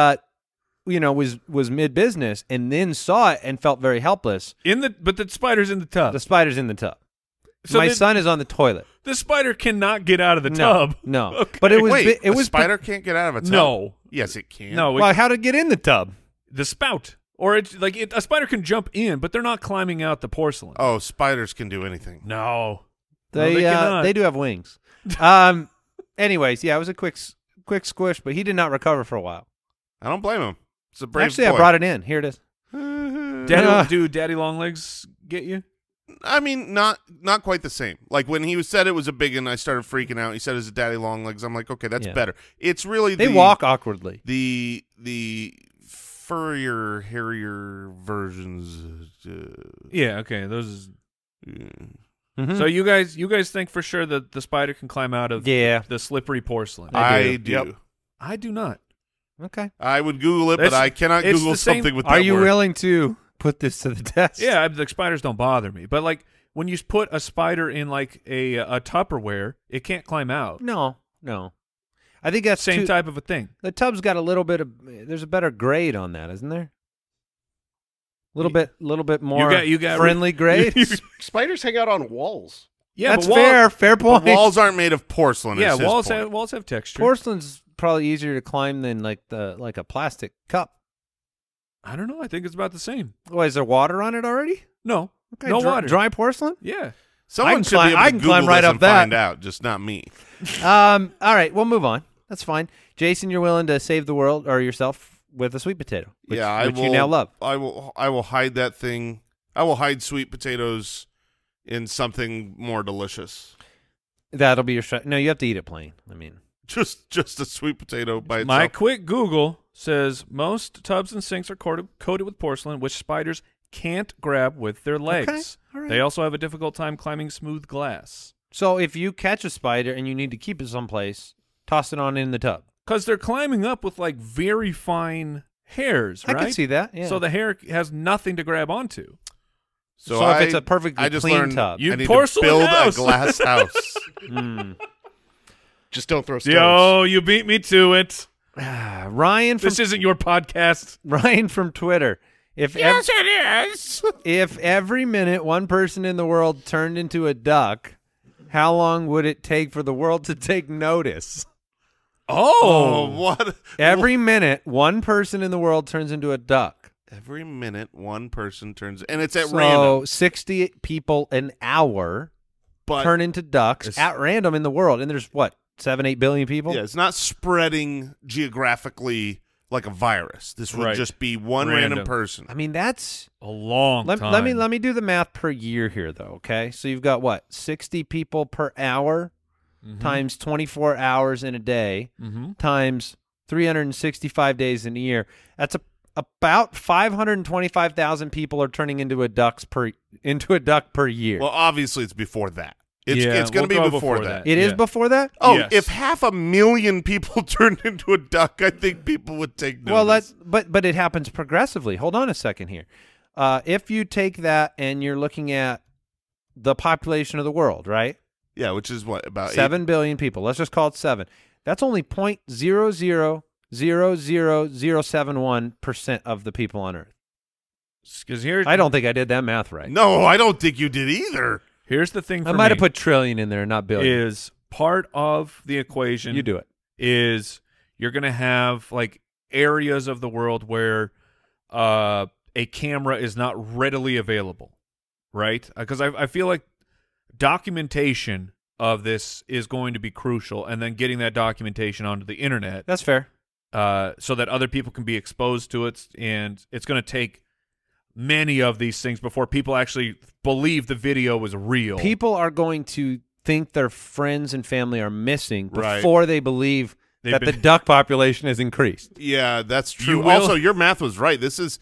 B: was mid business, and then saw it and felt very helpless.
C: But the spider's in the tub.
B: The spider's in the tub.
C: So
B: My
C: the-
B: son is on the toilet.
C: The spider cannot get out of the
B: No,
C: tub.
B: no.
C: Okay.
B: But it was
D: Wait,
B: it
D: a
B: was
D: spider can't get out of a tub?
C: No.
D: Yes, it can.
C: No,
B: Well, how to get in the tub?
C: the spout. Or it's like a spider can jump in, but they're not climbing out the porcelain.
D: Oh, spiders can do anything.
C: No.
B: They
C: they cannot.
B: they do have wings. Anyways, yeah, it was a quick squish, but he did not recover for a while.
D: I don't blame him. It's a brave
B: Actually,
D: boy.
B: I brought it in. Here it is.
C: Daddy Longlegs get you?
D: I mean, not quite the same. Like when he said it was a big one, I started freaking out. He said it was a daddy long legs. I'm like, okay, that's
B: Yeah.
D: better. It's really
B: They walk awkwardly.
D: the furrier, hairier versions.
C: Yeah, okay. Those
D: Yeah.
B: Mhm.
C: So you guys think for sure that the spider can climb out of
B: Yeah.
C: the slippery porcelain?
D: I do.
E: Yep.
C: I do not.
B: Okay.
D: I would Google it, but
C: It's-
D: I cannot
C: it's
D: Google
C: the same-
D: something with
B: Are
D: that
B: you
D: word.
B: willing to put this to the test?
C: Yeah, the spiders don't bother me. But like when you put a spider in like a Tupperware, it can't climb out.
B: No. I think that's
C: Same
B: too-
C: type of a thing.
B: The tub's got a little bit of. There's a better grade on that, isn't there? Little bit more
C: you got
B: friendly grade.
E: Spiders hang out on walls.
C: Yeah,
B: That's
C: but
B: fair
D: But
B: point.
D: walls aren't made of porcelain.
C: Yeah,
D: is his
C: walls
D: point.
C: have texture.
B: Porcelain's probably easier to climb than like a plastic cup.
C: I don't know. I think it's about the same.
B: Why, is there water on it already?
C: No,
B: Okay,
C: no
B: dry,
C: water.
B: Dry porcelain.
C: Yeah.
D: Someone
B: can
D: should
B: climb-
D: be able
B: I
D: to
B: can
D: Google
B: climb right
D: this
B: up
D: and
B: that.
D: find out, just not me.
B: All right, we'll move on. That's fine. Jason, you're willing to save the world or yourself with a sweet potato, which,
D: Yeah, I
B: which
D: will.
B: you now love.
D: I will hide that thing. I will hide sweet potatoes in something more delicious.
B: That'll be your no. You have to eat it plain. I mean,
D: Just a sweet potato by
C: My
D: itself.
C: quick Google says most tubs and sinks are coated with porcelain, which spiders can't grab with their legs.
B: all right.
C: They also have a difficult time climbing smooth glass
B: so if you catch a spider and you need to keep it someplace, toss it on in the tub.
C: because they're climbing up with like very fine hairs,
B: I
C: right?
B: can see that. Yeah.
C: So the hair has nothing to grab onto.
B: So if it's a perfectly
D: I just
B: clean
D: learned
B: tub.
C: You
D: I need
C: porcelain
D: to build
C: house.
D: a glass house.
B: Mm.
E: Just don't throw stones.
C: Yo, you beat me to it.
B: Ryan from
C: This isn't your podcast.
B: Ryan from Twitter. If
F: it is.
B: if every minute one person in the world turned into a duck, how long would it take for the world to take notice?
D: Oh, what?
B: Every minute one person in the world turns into a duck.
D: Every minute, one person turns, and it's at
B: So
D: random.
B: 60 people an hour
D: But
B: turn into ducks
D: it's-
B: at random in the world, and there's what 7-8 billion people.
D: yeah, it's not spreading geographically like a virus. This would
C: Right.
D: just be one random
C: Random.
D: person.
B: I mean that's
C: A long
B: let
C: time.
B: me do the math per year here though. Okay, so you've got what 60 people per hour times 24 hours in a day.
C: Mm-hmm.
B: Times 365 days in a year. That's about 525,000 people are turning into a duck per year.
D: Well, obviously, it's before that. It's
C: Yeah,
D: going to
C: we'll
D: be
C: go
D: before
C: before
D: that.
C: that.
B: It is
C: yeah.
B: before that?
D: Oh,
C: Yes.
D: if 500,000 people turned into a duck, I think people would take notice.
B: Well, that's but it happens progressively. Hold on a second here. If you take that and you're looking at the population of the world, right?
D: yeah, which is what about
B: 7 billion people. Let's just call it 7. That's only 0.00071% of the people on Earth.
C: Because here,
B: I don't think I did that math right.
D: No, I don't think you did either.
C: Here's the thing. For
B: I might have
C: me
B: put trillion in there, not billion.
C: is part of the equation.
B: You do it.
C: Is you're going to have like areas of the world where a camera is not readily available, right? Because I feel like documentation of this is going to be crucial, and then getting that documentation onto the internet
B: That's fair.
C: so that other people can be exposed to it, and it's going to take many of these things before people actually believe the video was real.
B: People are going to think their friends and family are missing
D: Right.
B: before they believe
C: They've
B: that the
C: been-
B: duck population has increased.
D: Yeah, that's true.
C: You will-
D: Also, your math was right. This is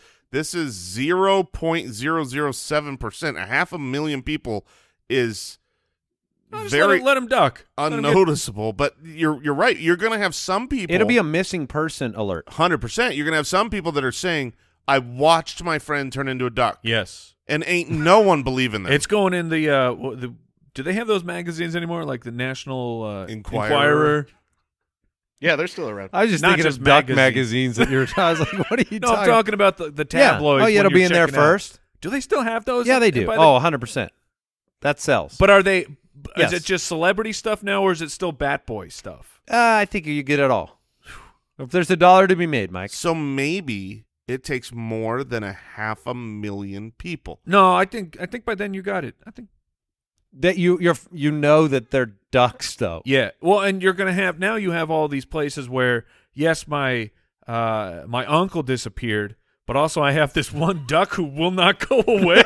D: 0.007%. 500,000 people is
C: Just
D: very
C: let him duck. Let him get-
D: unnoticeable. But you're right. You're going to have some people.
B: It'll be a missing person alert.
D: 100%. You're going to have some people that are saying, I watched my friend turn into a duck.
C: Yes.
D: And ain't no one believing that.
C: It's going in the do they have those magazines anymore, like the National
D: Inquirer?
E: Yeah, they're still around.
B: I was just
C: Not
B: thinking
C: just
B: of duck
C: magazines.
B: magazines that you're. I was like, what are you
C: No,
B: talking?
C: I'm talking about the tabloids.
B: Yeah. Oh, yeah,
C: when
B: it'll be
C: you're
B: in there
C: checking out.
B: first.
C: Do they still have those?
B: Yeah, they do.
C: By the-
B: Oh, 100%. That sells.
C: But are they?
B: Yes.
C: Is it just celebrity stuff now, or is it still Bat Boy stuff?
B: I think you get it all. If there's $1 to be made, Mike.
D: So maybe it takes more than 500,000 people.
C: No, I think by then you got it. I think.
B: That you know that they're ducks though.
C: Yeah. Well, and you're gonna have now. You have all these places where yes, my uncle disappeared, but also I have this one duck who will not go away.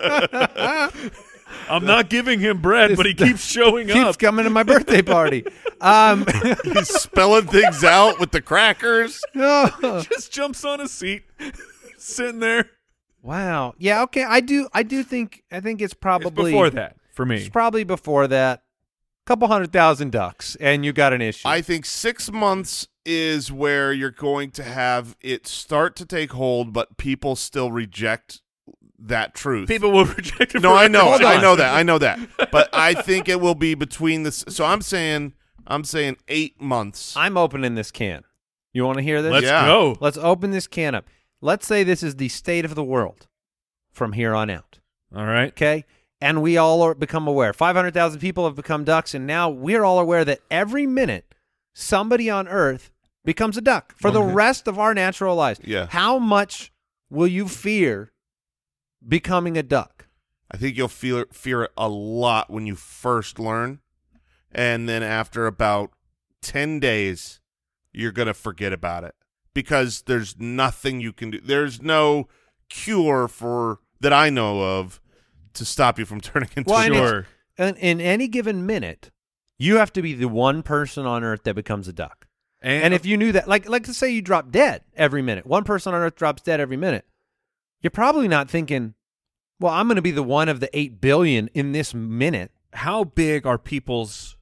C: I'm not giving him bread, but he keeps showing
B: Keeps
C: up.
B: coming to my birthday party.
D: He's spelling things out with the crackers.
C: Just jumps on a seat, sitting there.
B: Wow. Yeah. Okay. I think it's
C: It's
B: probably
C: before that for
B: It's
C: me.
B: probably before that. Couple 100,000 ducks, and you got an issue.
D: I think 6 months is where you're going to have it start to take hold, but people still reject that truth.
C: People will reject it.
D: No, I know,
B: Hold on.
D: I know that. But I think it will be between this. So I'm saying 8 months.
B: I'm opening this can. You want to hear this?
C: Let's
D: Yeah.
C: go.
B: Let's open this can up. Let's say this is the state of the world from here on out.
C: All right.
B: Okay? And we all are become aware. 500,000 people have become ducks, and now we're all aware that every minute somebody on Earth becomes a duck for the rest of our natural lives.
D: Yeah.
B: How much will you fear becoming a duck?
D: I think you'll fear it a lot when you first learn, and then after about 10 days, you're gonna forget about it because there's nothing you can do. There's no cure for that I know of to stop you from turning into
B: Well,
D: a
B: and
D: duck.
C: Sure.
B: And in any given minute, you have to be the one person on Earth that becomes a duck. And if you knew that, like let's say you drop dead every minute, one person on Earth drops dead every minute, you're probably not thinking, well, I'm going to be the one of the 8 billion in this minute.
C: how big are people's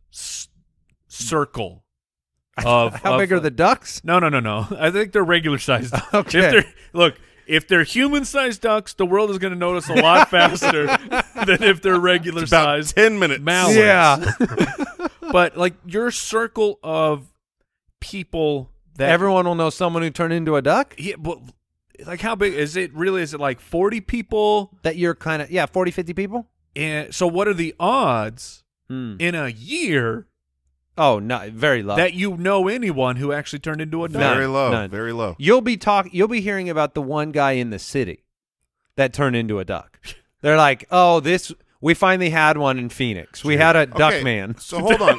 C: circle of
B: How big are the ducks?
C: No. I think they're regular sized.
B: Okay.
C: If they're human-sized ducks, the world is going to notice a lot faster than if they're regular
D: It's about
C: sized
D: 10 minutes.
C: mallards.
B: Yeah.
C: But like your circle of people that
B: Everyone will know someone who turned into a duck?
C: Yeah, but like how big is it? Really, is it like 40 people?
B: That you're kind of, 40, 50 people?
C: And so, what are the odds
B: Hmm.
C: in a year
B: Oh, no, very low.
C: that you know anyone who actually turned into a duck?
D: Very low.
B: None.
D: Very low.
B: You'll be hearing about the one guy in the city that turned into a duck. They're like, oh, we finally had one in Phoenix. We had a duck
D: Okay,
B: man.
D: So hold on.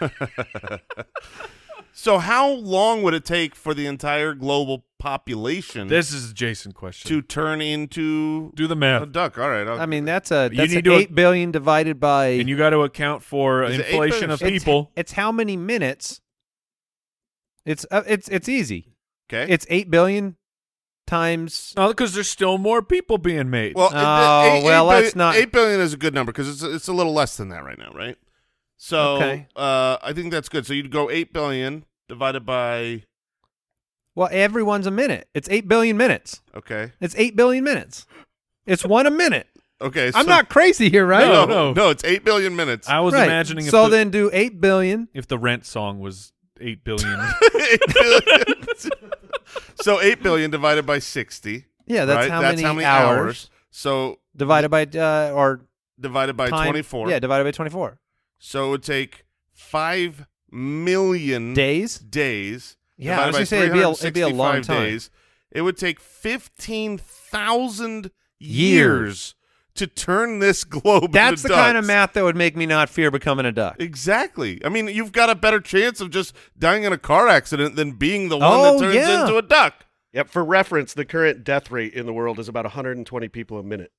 D: So how long would it take for the entire global population
C: This is a Jason question.
D: to turn into
C: Do the
D: a
C: math,
D: duck? All right.
B: I mean, that's an
C: need to
B: 8 billion divided by
C: and you got to account for
D: Is it 8
C: inflation
D: billion?
C: of
B: it's,
C: people.
B: It's how many minutes? It's easy.
D: okay.
B: It's 8 billion times.
C: No, because there's still more people being made.
D: Well,
B: Oh, well, let's not-
D: 8 billion is a good number because it's a little less than that right now, right? So
B: Okay.
D: I think that's good. So you'd go 8 billion divided by
B: Well, everyone's a minute. It's 8 billion minutes.
D: okay.
B: It's 8 billion minutes. It's one a minute.
D: Okay.
B: I'm
D: so-
B: not crazy here, right?
C: No.
D: it's 8 billion minutes.
C: I was
B: Right.
C: imagining
B: So
C: if the,
B: then do 8 billion.
C: if the Rent song was 8 billion.
D: 8 billion. So 8 billion divided by 60.
B: Yeah, that's
D: right?
B: how
D: That's
B: many
D: how many
B: hours.
D: So
B: Divided by or
D: divided by
B: time.
D: 24.
B: Yeah, divided by 24
D: So it would take 5 million
B: days.
D: days.
B: Yeah, I was
D: divided by
B: gonna say it'd be a long
D: 365
B: time.
D: days. It would take 15,000
B: Years.
D: years to turn this globe
B: That's the
D: into
B: kind of
D: ducks.
B: math that would make me not fear becoming a duck.
D: Exactly. I mean, you've got a better chance of just dying in a car accident than being the one
B: Oh,
D: that turns
B: yeah.
D: into a duck.
E: Yep. For reference, the current death rate in the world is about 120 people a minute.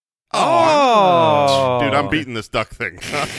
B: Oh,
D: Dude, I'm beating this duck thing.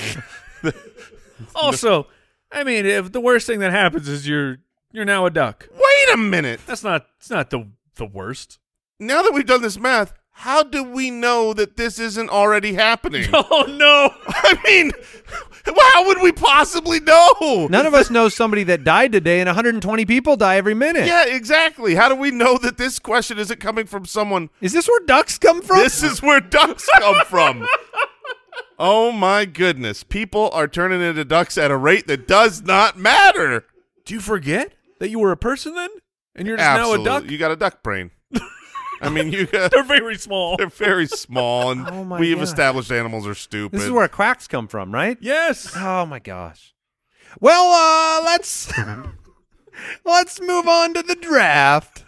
C: Also, I mean, if the worst thing that happens is you're now a duck.
D: Wait a minute.
C: It's not the worst.
D: Now that we've done this math, how do we know that this isn't already happening?
C: Oh no!
D: I mean, how would we possibly know?
B: None of us know somebody that died today, and 120 people die every minute.
D: Yeah, exactly. How do we know that this question isn't coming from someone?
B: Is this where ducks come from?
D: This is where ducks come from. Oh, my goodness. People are turning into ducks at a rate that does not matter.
C: Do you forget that you were a person then, and you're just
D: Absolutely.
C: now a duck?
D: You got a duck brain. I mean,
C: They're very small.
D: they're very small, and
B: Oh, my
D: we've
B: God.
D: established animals are stupid.
B: This is where quacks come from, right?
C: Yes.
B: Oh my gosh. Well, let's let's move on to the draft.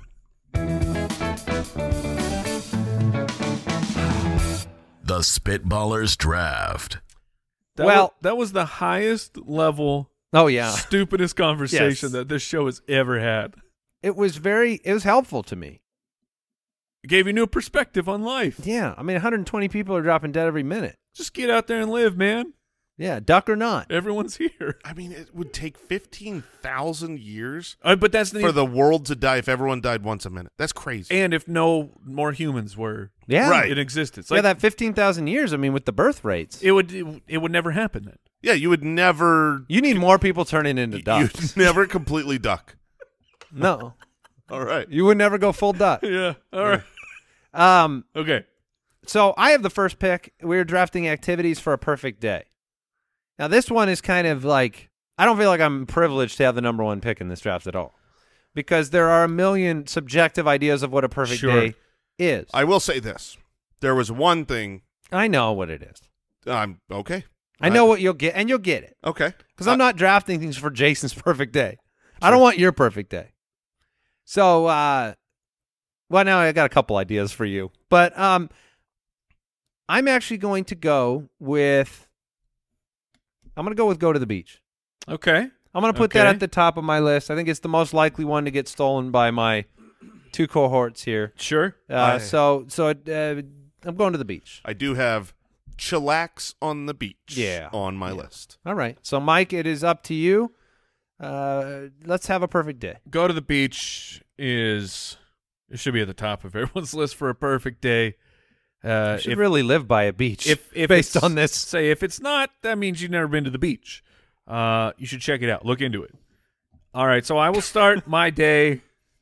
A: The Spitballers Draft.
C: That was the highest level,
B: Oh yeah.
C: stupidest conversation
B: Yes.
C: that this show has ever had.
B: It was helpful to me.
C: It gave you new perspective on life.
B: Yeah. I mean 120 people are dropping dead every minute.
C: Just get out there and live, man.
B: Yeah, duck or not.
C: Everyone's here.
D: I mean, it would take 15,000 years
C: But that's
D: for the world to die if everyone died once a minute. That's crazy.
C: and if no more humans were
B: Yeah.
D: Right.
C: in existence.
B: Yeah, that 15,000 years, I mean with the birth rates.
C: it would never happen then.
D: Yeah, you would never
B: You need more people turning into ducks.
D: you'd never completely duck.
B: No.
D: All right.
B: You would never go full duck.
C: Yeah. All right. Okay.
B: So I have the first pick. We're drafting activities for a perfect day. Now this one is kind of like, I don't feel like I'm privileged to have the number one pick in this draft at all, because there are a million subjective ideas of what a perfect
C: Sure.
B: day is.
D: I will say this. There was one thing.
B: I know what it is.
D: I'm okay.
B: I know what you'll get, and you'll get it,
D: Okay.
B: because I'm not drafting things for Jason's perfect day. I don't want your perfect day. So, well, now I got a couple ideas for you, but I'm actually going to go with. I'm going to go with go to the beach.
C: Okay.
B: I'm going to put that
C: Okay.
B: at the top of my list. I think it's the most likely one to get stolen by my two cohorts here.
C: Sure.
B: So I'm going to the beach.
D: I do have chillax on the beach on my list.
B: All right. So, Mike, it is up to you. Let's have a perfect day.
C: Go to the beach it should be at the top of everyone's list for a perfect day.
B: You should really live by a beach.
C: If
B: based
C: it's-
B: on this,
C: say if it's not, that means you've never been to the beach. You should check it out. Look into it. All right, so I will start my day.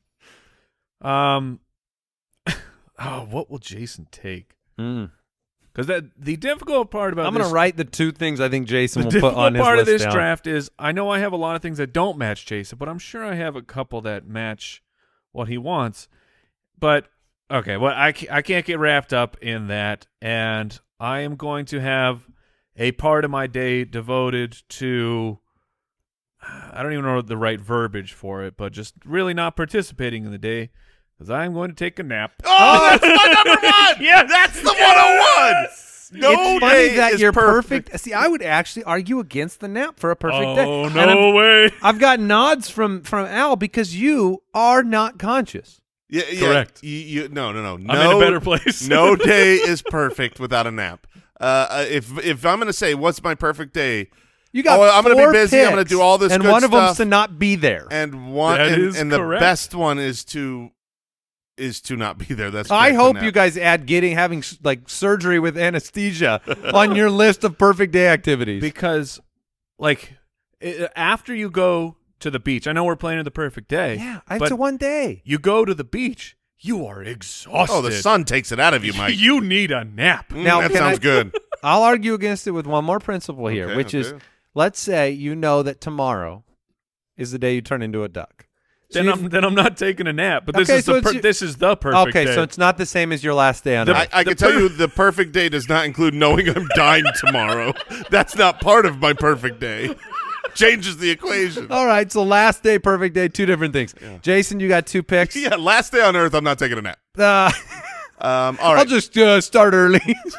C: What will Jason take? Because the difficult part about
B: I'm going to write the two things I think Jason
C: the
B: will put on
C: difficult
B: his
C: part
B: list
C: of this
B: down.
C: draft is I know I have a lot of things that don't match Jason, but I'm sure I have a couple that match what he wants. But okay, well I can't get wrapped up in that, and I am going to have a part of my day devoted to, I don't even know the right verbiage for it, but just really not participating in the day because I'm going to take a nap.
D: Oh, that's my number one.
C: Yes.
D: That's the 101. No
B: It's funny
D: day
B: that
D: is
B: you're
D: perfect.
B: perfect. See, I would actually argue against the nap for a perfect day.
C: Oh,
B: And
C: no way.
B: I've got nods from Al because you are not conscious.
D: Yeah,
C: Correct.
D: No.
C: I'm in a better place.
D: No day is perfect without a nap. If I'm going to say what's my perfect day,
B: You got
D: I'm gonna be
B: four
D: busy, I'm gonna
B: picks,
D: do all this
B: and
D: good
B: one of them's
D: stuff.
B: to not be there.
D: and one
C: That
D: and,
C: is
D: and the
C: correct.
D: best one is to not be there. That's
B: I
D: correct,
B: hope
D: the nap.
B: you guys add having like surgery with anesthesia on your list of perfect day activities.
C: Because, like, after you go to the beach, I know we're planning the perfect day.
B: Yeah,
C: but
B: it's a one day.
C: you go to the beach, you are exhausted.
D: Oh, the sun takes it out of you, Mike.
C: You need a nap.
B: Now,
D: that
B: can
D: sounds
B: I-
D: good.
B: I'll argue against it with one more principle here,
D: Okay,
B: which is,
D: okay.
B: let's say you know that tomorrow is the day you turn into a duck. So
C: Then
B: you've-
C: I'm not taking a nap. But this
B: Okay,
C: is
B: so it's
C: this is the perfect
B: okay,
C: day.
B: so it's not the same as your last day on Earth.
D: I can tell you the perfect day does not include knowing I'm dying tomorrow. That's not part of my perfect day. Changes the equation.
B: All right, so last day, perfect day, two different things. Jason, you got two picks.
D: Yeah, last day on Earth, I'm not taking a nap. All
B: I'll
D: right.
B: just start early.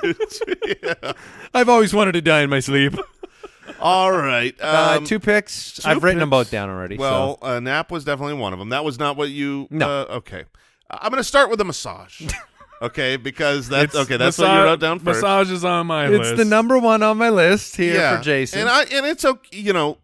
B: I've always wanted to die in my sleep.
D: All right.
B: Two picks.
D: two
B: I've written them
D: picks.
B: both down already.
D: Well, a nap was definitely one of them. That was not what you.
B: No.
D: Okay. I'm going to start with a massage. Okay, because that's
C: It's
D: That's what you wrote down first.
C: Massage is on my
B: it's
C: list.
B: the number one on my list here
D: Yeah.
B: for Jason.
D: and it's okay. You know,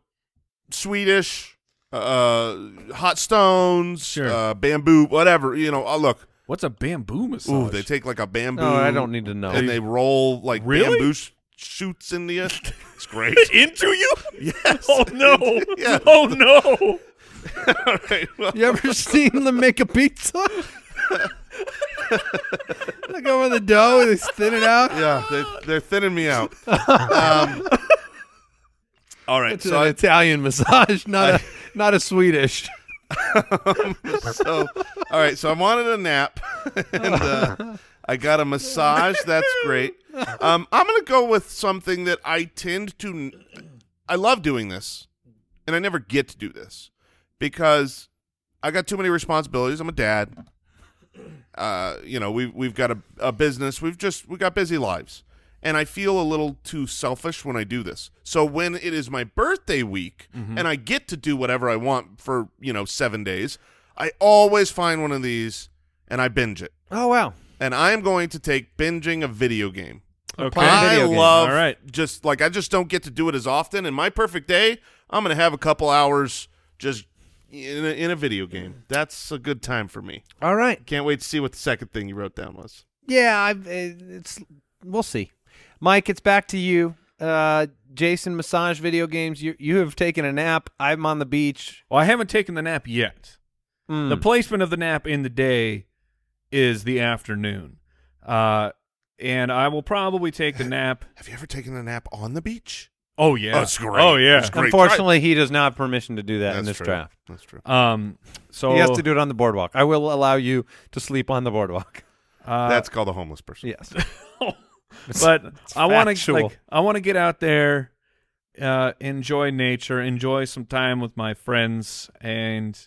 D: Swedish, hot stones,
C: Sure.
D: bamboo, whatever. You know, look,
C: What's a bamboo massage?
D: Ooh, they take like a bamboo.
B: No, I don't need to know.
D: And they roll like
C: Really?
D: bamboo shoots into you. It's great.
C: into you?
D: Yes.
C: Oh no!
D: Yeah.
C: Oh no!
D: All right. Well,
B: You ever seen them make a pizza? Look over the dough, they thin it out.
D: yeah, they're thinning me out. All right.
B: It's
D: So
B: an Italian massage, not a Swedish.
D: So, all right. So I wanted a nap, and I got a massage. That's great. I'm going to go with something that I tend to. I love doing this, and I never get to do this because I got too many responsibilities. I'm a dad. We've got a business. We got busy lives, and I feel a little too selfish when I do this. So when it is my birthday week and I get to do whatever I want for 7 days, I always find one of these and I binge it.
B: Oh, wow.
D: And I am going to take binging a video game.
C: Okay.
D: I
B: video game.
D: love
C: All right.
D: I just don't get to do it as often. In my perfect day, I'm going to have a couple hours just in a video game. That's a good time for me.
B: All right.
D: Can't wait to see what the second thing you wrote down was.
B: Yeah, we'll see. Mike, it's back to you. Jason, massage video games. You have taken a nap. I'm on the beach.
C: Well, I haven't taken the nap yet.
B: Mm.
C: The placement of the nap in the day is the afternoon. And I will probably take the nap.
D: Have you ever taken a nap on the beach?
C: Oh, yeah.
D: Oh, it's great.
C: Oh, yeah.
D: It's great.
B: Unfortunately, he does not have permission to do that in
D: That's
B: this
D: true.
B: draft.
D: That's true.
C: So
B: He has to do it on the boardwalk. I will allow you to sleep on the boardwalk.
D: That's called a homeless person.
B: Yes.
C: But I want
B: factual.
C: to get out there, enjoy nature, enjoy some time with my friends, and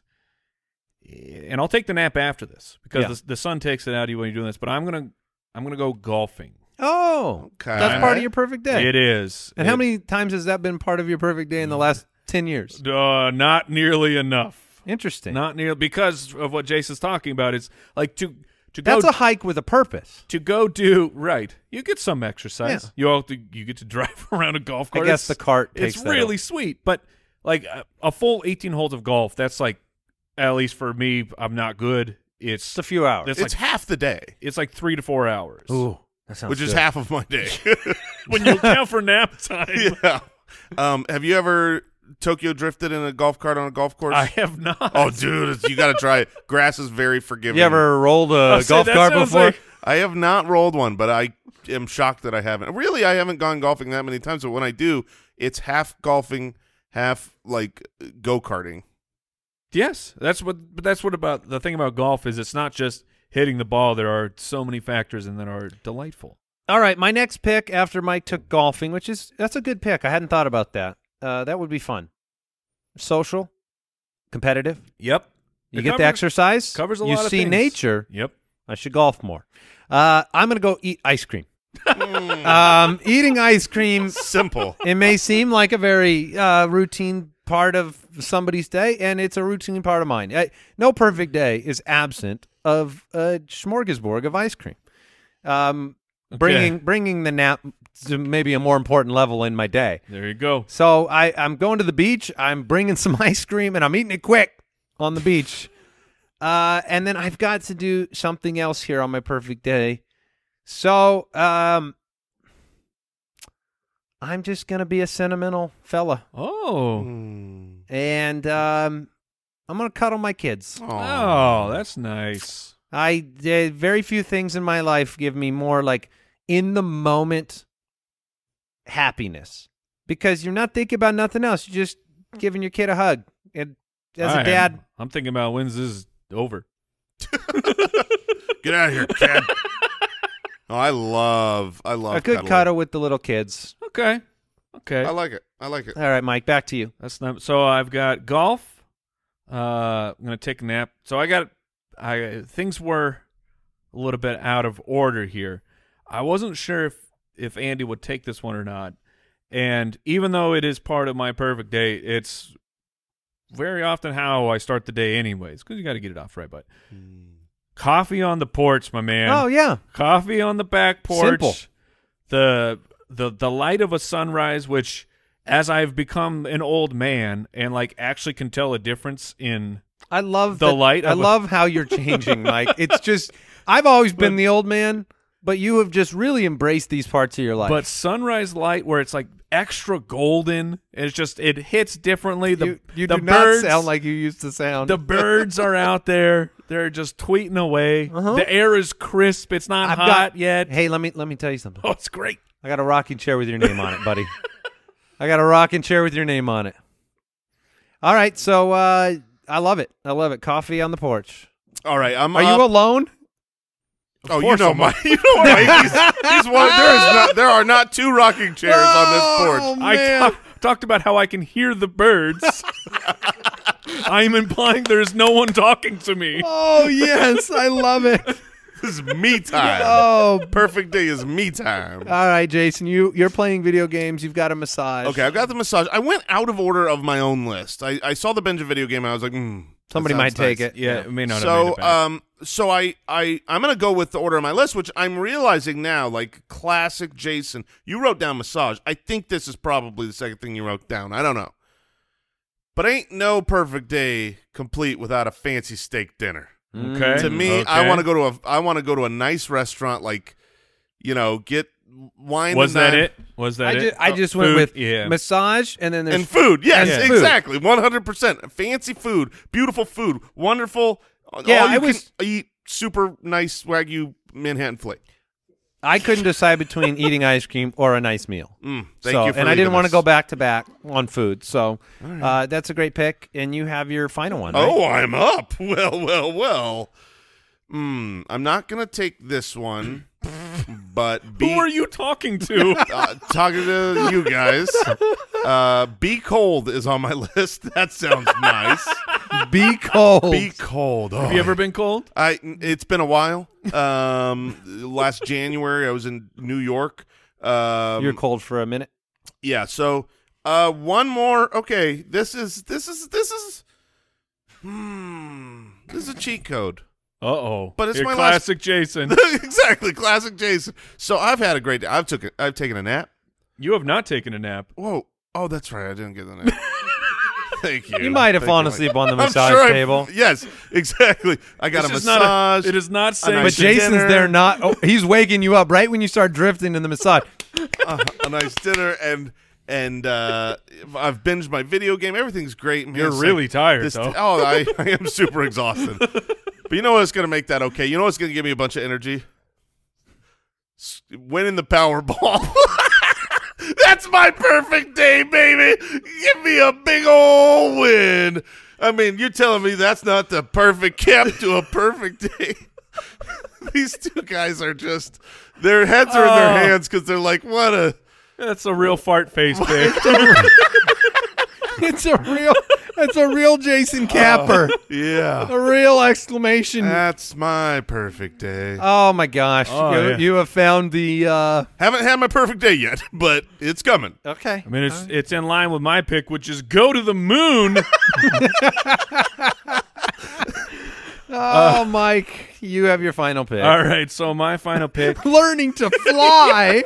C: I'll take the nap after this because
B: Yeah.
C: the sun takes it out of you when you're doing this. But I'm gonna go golfing.
B: Oh,
D: Okay.
B: that's part of your perfect day.
C: It is.
B: And how many times has that been part of your perfect day in the last 10 years?
C: Not nearly enough.
B: Interesting.
C: Not nearly, because of what Jason's talking about. It's like to
B: That's
C: go
B: a hike with a purpose.
C: to go do right. You get some exercise.
B: Yeah.
C: You get to drive around a golf
B: I
C: cart.
B: guess
C: It's-
B: the cart takes
C: It's
B: that
C: really
B: over.
C: sweet, but like a full 18 holes of golf. That's like, at least for me, I'm not good.
B: It's
C: It's
B: a few hours.
C: It's
D: It's
C: like
D: half the day,
C: it's like 3 to 4 hours.
B: Ooh, that sounds
D: which is
B: good.
D: half of my day.
C: When you count for nap time.
D: Yeah. Have you ever Tokyo drifted in a golf cart on a golf course?
C: I have not.
D: Oh, dude, you got to try it. Grass is very forgiving.
B: You ever rolled a golf
C: that
B: cart
C: sounds
B: before?
C: like-
D: I have not rolled one, but I am shocked that I haven't. Really, I haven't gone golfing that many times, but when I do, it's half golfing, half like go-karting.
C: Yes, that's what about the thing about golf is it's not just hitting the ball. There are so many factors and that are delightful.
B: All right, my next pick after Mike took golfing, that's a good pick. I hadn't thought about that. That would be fun. Social, competitive.
C: Yep.
B: You
C: It
B: get the
C: covers-
B: exercise.
C: covers a
B: you
C: lot of
B: see
C: things.
B: nature.
C: Yep.
B: I should golf more. I'm going to go eat ice cream. Eating ice cream,
D: Simple.
B: it may seem like a very routine part of somebody's day, and it's a routine part of mine. No perfect day is absent of a smorgasbord of ice cream. Bringing the nap to maybe a more important level in my day.
C: There you go.
B: So I'm going to the beach. I'm bringing some ice cream, and I'm eating it quick on the beach. And then I've got to do something else here on my perfect day. So I'm just going to be a sentimental fella.
C: Oh.
B: And I'm going to cuddle my kids.
C: Oh, that's nice.
B: Very few things in my life give me more like in the moment happiness because you're not thinking about nothing else. You're just giving your kid a hug. And as a dad,
C: I'm thinking about when's this over.
D: Get out of here, kid. Oh, I love
B: a good
D: cuddling.
B: cuddle with the little kids.
C: Okay.
D: I like it. I like it.
B: All right, Mike, back to you.
C: That's not so. I've got golf. I'm gonna take a nap. So things were a little bit out of order here. I wasn't sure if Andy would take this one or not. And even though it is part of my perfect day, it's very often how I start the day anyways, because you got to get it off right. But coffee on the porch, my man.
B: Oh, yeah.
C: Coffee on the back porch.
B: Simple.
C: The light of a sunrise, which as I've become an old man and like actually can tell a difference in
B: I love
C: The light
B: I
C: of a-
B: love how you're changing, Mike. It's just I've always been the old man, but you have just really embraced these parts of your life.
C: But sunrise light, where it's like extra golden, it's just it hits differently.
B: you
C: the
B: do
C: birds
B: not sound like you used to sound.
C: the birds are out there. They're just tweeting away. The air is crisp. It's not
B: I've
C: hot
B: got
C: yet.
B: Hey, let me tell you something.
C: Oh, it's great.
B: I got a rocking chair with your name on it, buddy. I got a rocking chair with your name on it. All right, so I love it. I love it. Coffee on the porch.
D: All right, I'm.
B: Are you alone?
D: Oh, you know Mike. You know Mike. He's one. There are not two rocking chairs on this porch.
C: I talked about how I can hear the birds. I'm implying there's no one talking to me.
B: Oh yes, I love it.
D: This is me time.
B: Oh,
D: Perfect day is me time.
B: all right, Jason. You're playing video games. You've got a massage.
D: Okay, I've got the massage. I went out of order of my own list. I saw the Benja video game and I was like,
B: Somebody
D: that
B: might
D: sounds
B: take
D: nice.
B: it.
C: Yeah, it may not have
D: So
C: made it back.
D: so I'm gonna go with the order of my list, which I'm realizing now, like classic Jason. You wrote down massage. I think this is probably the second thing you wrote down. I don't know. But ain't no perfect day complete without a fancy steak dinner.
C: Okay.
D: To me,
C: Okay.
D: I want to go to a nice restaurant, like, get wine.
C: Was
D: and
C: that
D: dine-
C: it? Was that it?
B: I just went
C: Food?
B: with
C: Yeah.
B: massage, and then there's
D: And food, yes,
B: and food.
D: exactly, 100%. Fancy food, beautiful food, wonderful.
B: Yeah,
D: all you
B: I was-
D: can eat super nice Wagyu Manhattan filet.
B: I couldn't decide between eating ice cream or a nice meal.
D: Thank
B: So,
D: you for
B: and I didn't
D: leaving
B: want to
D: us.
B: go back to back on food. So that's a great pick, and you have your final one. Right?
D: Oh, I'm up. Well. I'm not gonna take this one, but
C: Who are you talking to?
D: talking to you guys. Be cold is on my list. That sounds nice.
B: Be cold.
D: Be cold. Oh,
C: Have you ever been cold?
D: It's been a while. Last January, I was in New York.
B: You're cold for a minute.
D: Yeah. So, one more. Okay. This is a cheat code.
C: Uh-oh.
D: But it's
C: You're
D: my
C: classic Jason.
D: Exactly. Classic Jason. So I've had a great day. I've taken a nap.
C: You have not taken a nap.
D: Whoa. Oh, that's right. I didn't get the nap. Thank you.
B: You might have
D: Thank
B: fallen
D: you, Mike.
B: asleep on the
D: I'm
B: massage
D: sure
B: table.
D: Yes, exactly. I got a
C: This is
D: massage.
C: it is not saying.
D: nice
B: But Jason's
D: dinner.
B: there not. Oh, he's waking you up right when you start drifting in the massage.
D: A nice dinner, and I've binged my video game. Everything's great. Man,
C: You're
D: it's
C: really tired,
D: this-
C: though.
D: Oh, I am super exhausted. But you know what's going to make that okay? You know what's going to give me a bunch of energy? Winning the Powerball. That's my perfect day, baby. Give me a big old win. I mean, you're telling me that's not the perfect cap to a perfect day. These two guys are just, their heads are in their hands because they're like, what a.
C: That's a real fart face pick.
B: It's a real Jason Capper.
D: Yeah.
B: A real exclamation.
D: That's my perfect day.
B: Oh my gosh!
C: Oh,
B: you,
C: yeah.
B: you have found the.
D: Haven't had my perfect day yet, but it's coming.
B: Okay.
C: I mean, it's in line with my pick, which is go to the moon.
B: Oh, Mike, you have your final pick.
C: All right, so my final pick.
B: Learning to fly.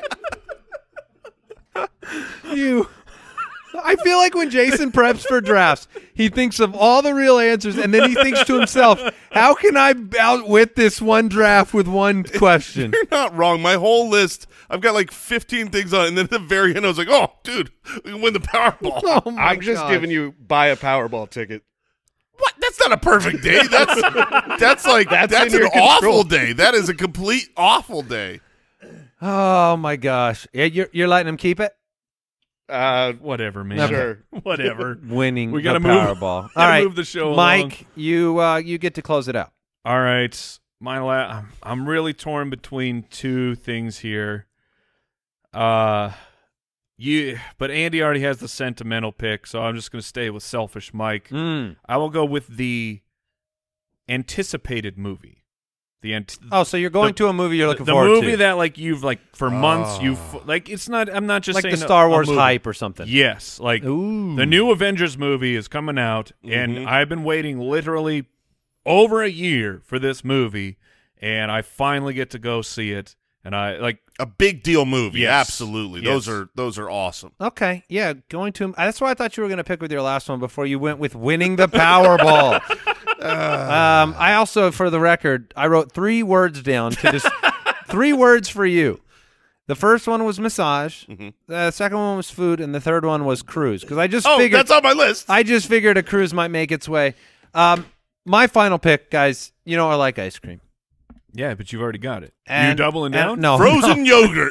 B: I feel like when Jason preps for drafts, he thinks of all the real answers, and then he thinks to himself, how can I outwit this one draft with one question?
D: You're not wrong. My whole list, I've got like 15 things on it, and then at the very end, I was like, oh, dude, we can win the Powerball.
B: Oh my
E: I'm just
B: gosh.
E: giving you buy a Powerball ticket.
D: What? That's not a perfect day. That's like,
E: That's
D: that's
E: in
D: an
E: your control.
D: awful day. That is a complete awful day.
B: Oh my gosh. Yeah, you're letting him keep it?
C: Whatever, man.
E: Sure.
C: Whatever.
B: Winning
C: We
B: the
C: gotta move-
B: Powerball. All
C: gotta
B: right,
C: move the show
B: Mike, you get to close it out.
C: All right, I'm really torn between two things here. But Andy already has the sentimental pick, so I'm just going to stay with selfish Mike. I will go with the anticipated movie.
B: Oh, so you're going to a movie you're looking
C: the
B: forward
C: movie
B: to.
C: that like you've like for months you've like it's not. I'm not just
B: like
C: saying
B: the Star Wars
C: movie.
B: hype or something.
C: Yes, like
B: Ooh.
C: the new Avengers movie is coming out, and I've been waiting literally over a year for this movie, and I finally get to go see it. And I like
D: A big deal movie.
C: Yes.
D: Absolutely.
C: Yes.
D: Those are awesome.
B: Okay, yeah, going to. That's why I thought you were going to pick with your last one before you went with winning the Powerball. I also, for the record, I wrote 3 words down to just 3 words for you. The first one was massage. The second one was food, and the third one was cruise. Because I just figured
D: that's on my list.
B: I just figured a cruise might make its way. My final pick, guys. You know I like ice cream.
C: Yeah, but you've already got it.
B: And,
C: you doubling down?
B: No,
D: Frozen yogurt.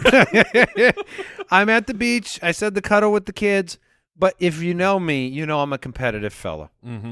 B: I'm at the beach. I said the cuddle with the kids. But if you know me, you know I'm a competitive fella.
C: Mm-hmm.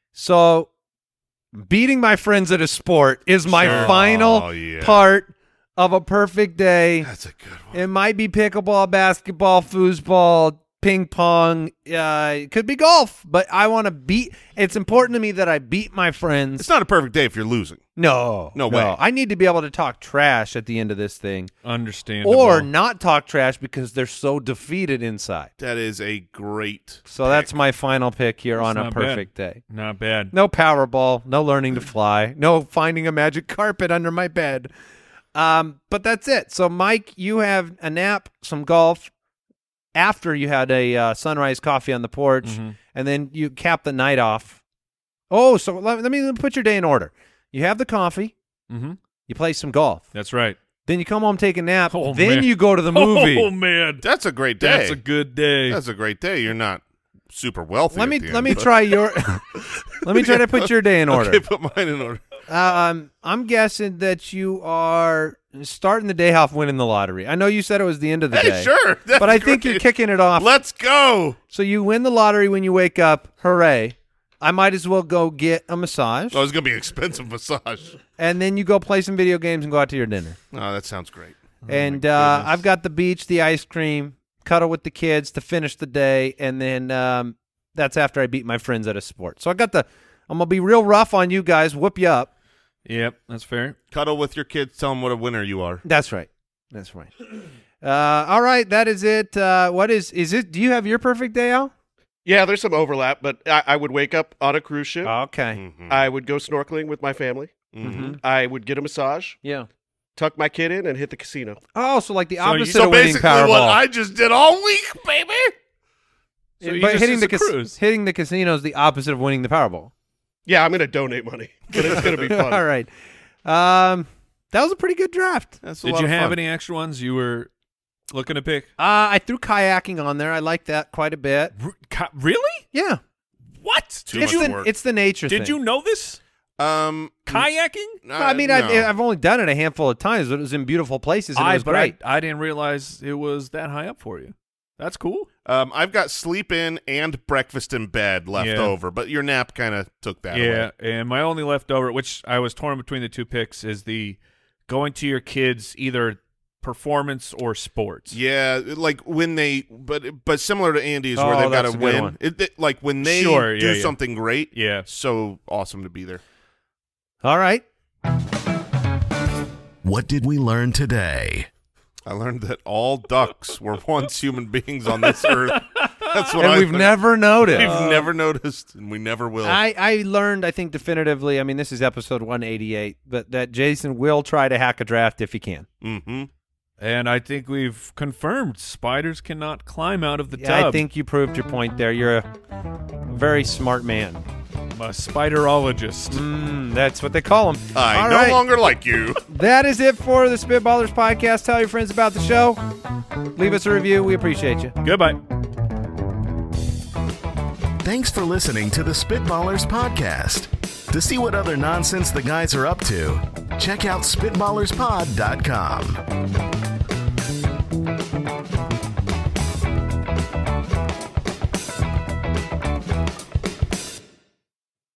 B: So beating my friends at a sport is my final
D: Oh, yeah.
B: part of a perfect day.
D: That's a good one.
B: It might be pickleball, basketball, foosball, ping pong. It could be golf, but I want to beat. It's important to me that I beat my friends.
D: It's not a perfect day if you're losing.
B: No
D: way.
B: I need to be able to talk trash at the end of this thing,
C: Understandable.
B: or not talk trash because they're so defeated inside.
D: That is a great.
B: So that's my final pick here on a
C: not
B: perfect day.
C: Not bad.
B: No Powerball, no learning to fly, no finding a magic carpet under my bed. But that's it. So, Mike, you have a nap, some golf, after you had a sunrise coffee on the porch, and then you cap the night off. Oh, so let me put your day in order. You have the coffee.
C: Mm-hmm.
B: You play some golf.
C: That's right.
B: Then you come home, take a nap.
C: Oh,
B: then
C: man.
B: you go to the movie.
C: Oh, man.
D: That's a great day.
C: That's a good day.
D: That's a great day. You're not super wealthy.
B: Let me
D: at the
B: let
D: end,
B: me
D: but-
B: try your. Let me try to put your day in order.
D: Okay, put mine in order.
B: I'm guessing that you are starting the day off winning the lottery. I know you said it was the end of the
D: Hey,
B: day.
D: sure. That's
B: But I think
D: great.
B: you're kicking it off.
D: Let's go.
B: So you win the lottery when you wake up. Hooray. I might as well go get a massage.
D: Oh, it's gonna be an expensive massage.
B: And then you go play some video games and go out to your dinner.
D: Oh, that sounds great.
B: And I've got the beach, the ice cream, cuddle with the kids to finish the day. And then that's after I beat my friends at a sport. So I'm going to be real rough on you guys, whoop you up.
C: Yep, that's fair.
D: Cuddle with your kids. Tell them what a winner you are.
B: That's right. That's right. All right, that is it. What is it? Do you have your perfect day, Al?
E: Yeah, there's some overlap, but I would wake up on a cruise ship.
B: Okay.
D: Mhm.
E: I would go snorkeling with my family.
D: Mhm.
E: I would get a massage,
B: Yeah.
E: tuck my kid in, and hit the casino.
B: Oh, so like the
C: So
B: opposite
D: So
B: of winning
D: basically,
B: Powerball.
D: what I just did all week, baby.
C: So you
B: but
C: just
B: hitting
C: did
B: the
C: some cruise.
B: hitting the casino is the opposite of winning the Powerball.
E: Yeah, I'm going to donate money, but it's going to be fun.
B: All right. That was a pretty good draft.
D: That's a
C: Did
D: lot
C: you
D: of
C: have
D: fun.
C: any extra ones you were looking to pick?
B: I threw kayaking on there. I like that quite a bit.
C: Really?
B: Yeah.
C: What?
D: Too
B: It's
D: much
B: the
D: work.
B: it's the nature thing.
C: Did you know this? Kayaking?
B: I mean,
D: no.
B: I've only done it a handful of times, but it was in beautiful places and it was
C: but
B: great.
C: I didn't realize it was that high up for you. That's cool.
D: I've got sleep in and breakfast in bed left
C: Yeah.
D: over, but your nap kind of took that away.
C: Yeah, and my only leftover, which I was torn between the two picks, is the going to your kids either performance or sports.
D: Yeah, like when they, but similar to Andy's, where
B: Oh,
D: they've got
B: that's
D: to
B: a good
D: win.
B: one.
D: Like when they
C: Sure, yeah,
D: do
C: yeah.
D: something great.
C: Yeah.
D: So awesome to be there.
B: All right.
A: What did we learn today?
D: I learned that all ducks were once human beings on this earth. That's what
B: And
D: I
B: we've
D: learned.
B: never noticed.
D: We've never noticed, and we never will.
B: I learned, I think, definitively, I mean, this is episode 188, but that Jason will try to hack a draft if he can.
D: Mm-hmm.
C: And I think we've confirmed spiders cannot climb out of the
B: Yeah,
C: tub.
B: I think you proved your point there. You're a very smart man.
C: I'm a spiderologist.
B: That's what they call him.
D: I
B: All
D: no
B: right.
D: longer like you.
B: That is it for the Spitballers podcast. Tell your friends about the show. Leave us a review. We appreciate you.
C: Goodbye.
A: Thanks for listening to the Spitballers Podcast. To see what other nonsense the guys are up to, check out SpitballersPod.com.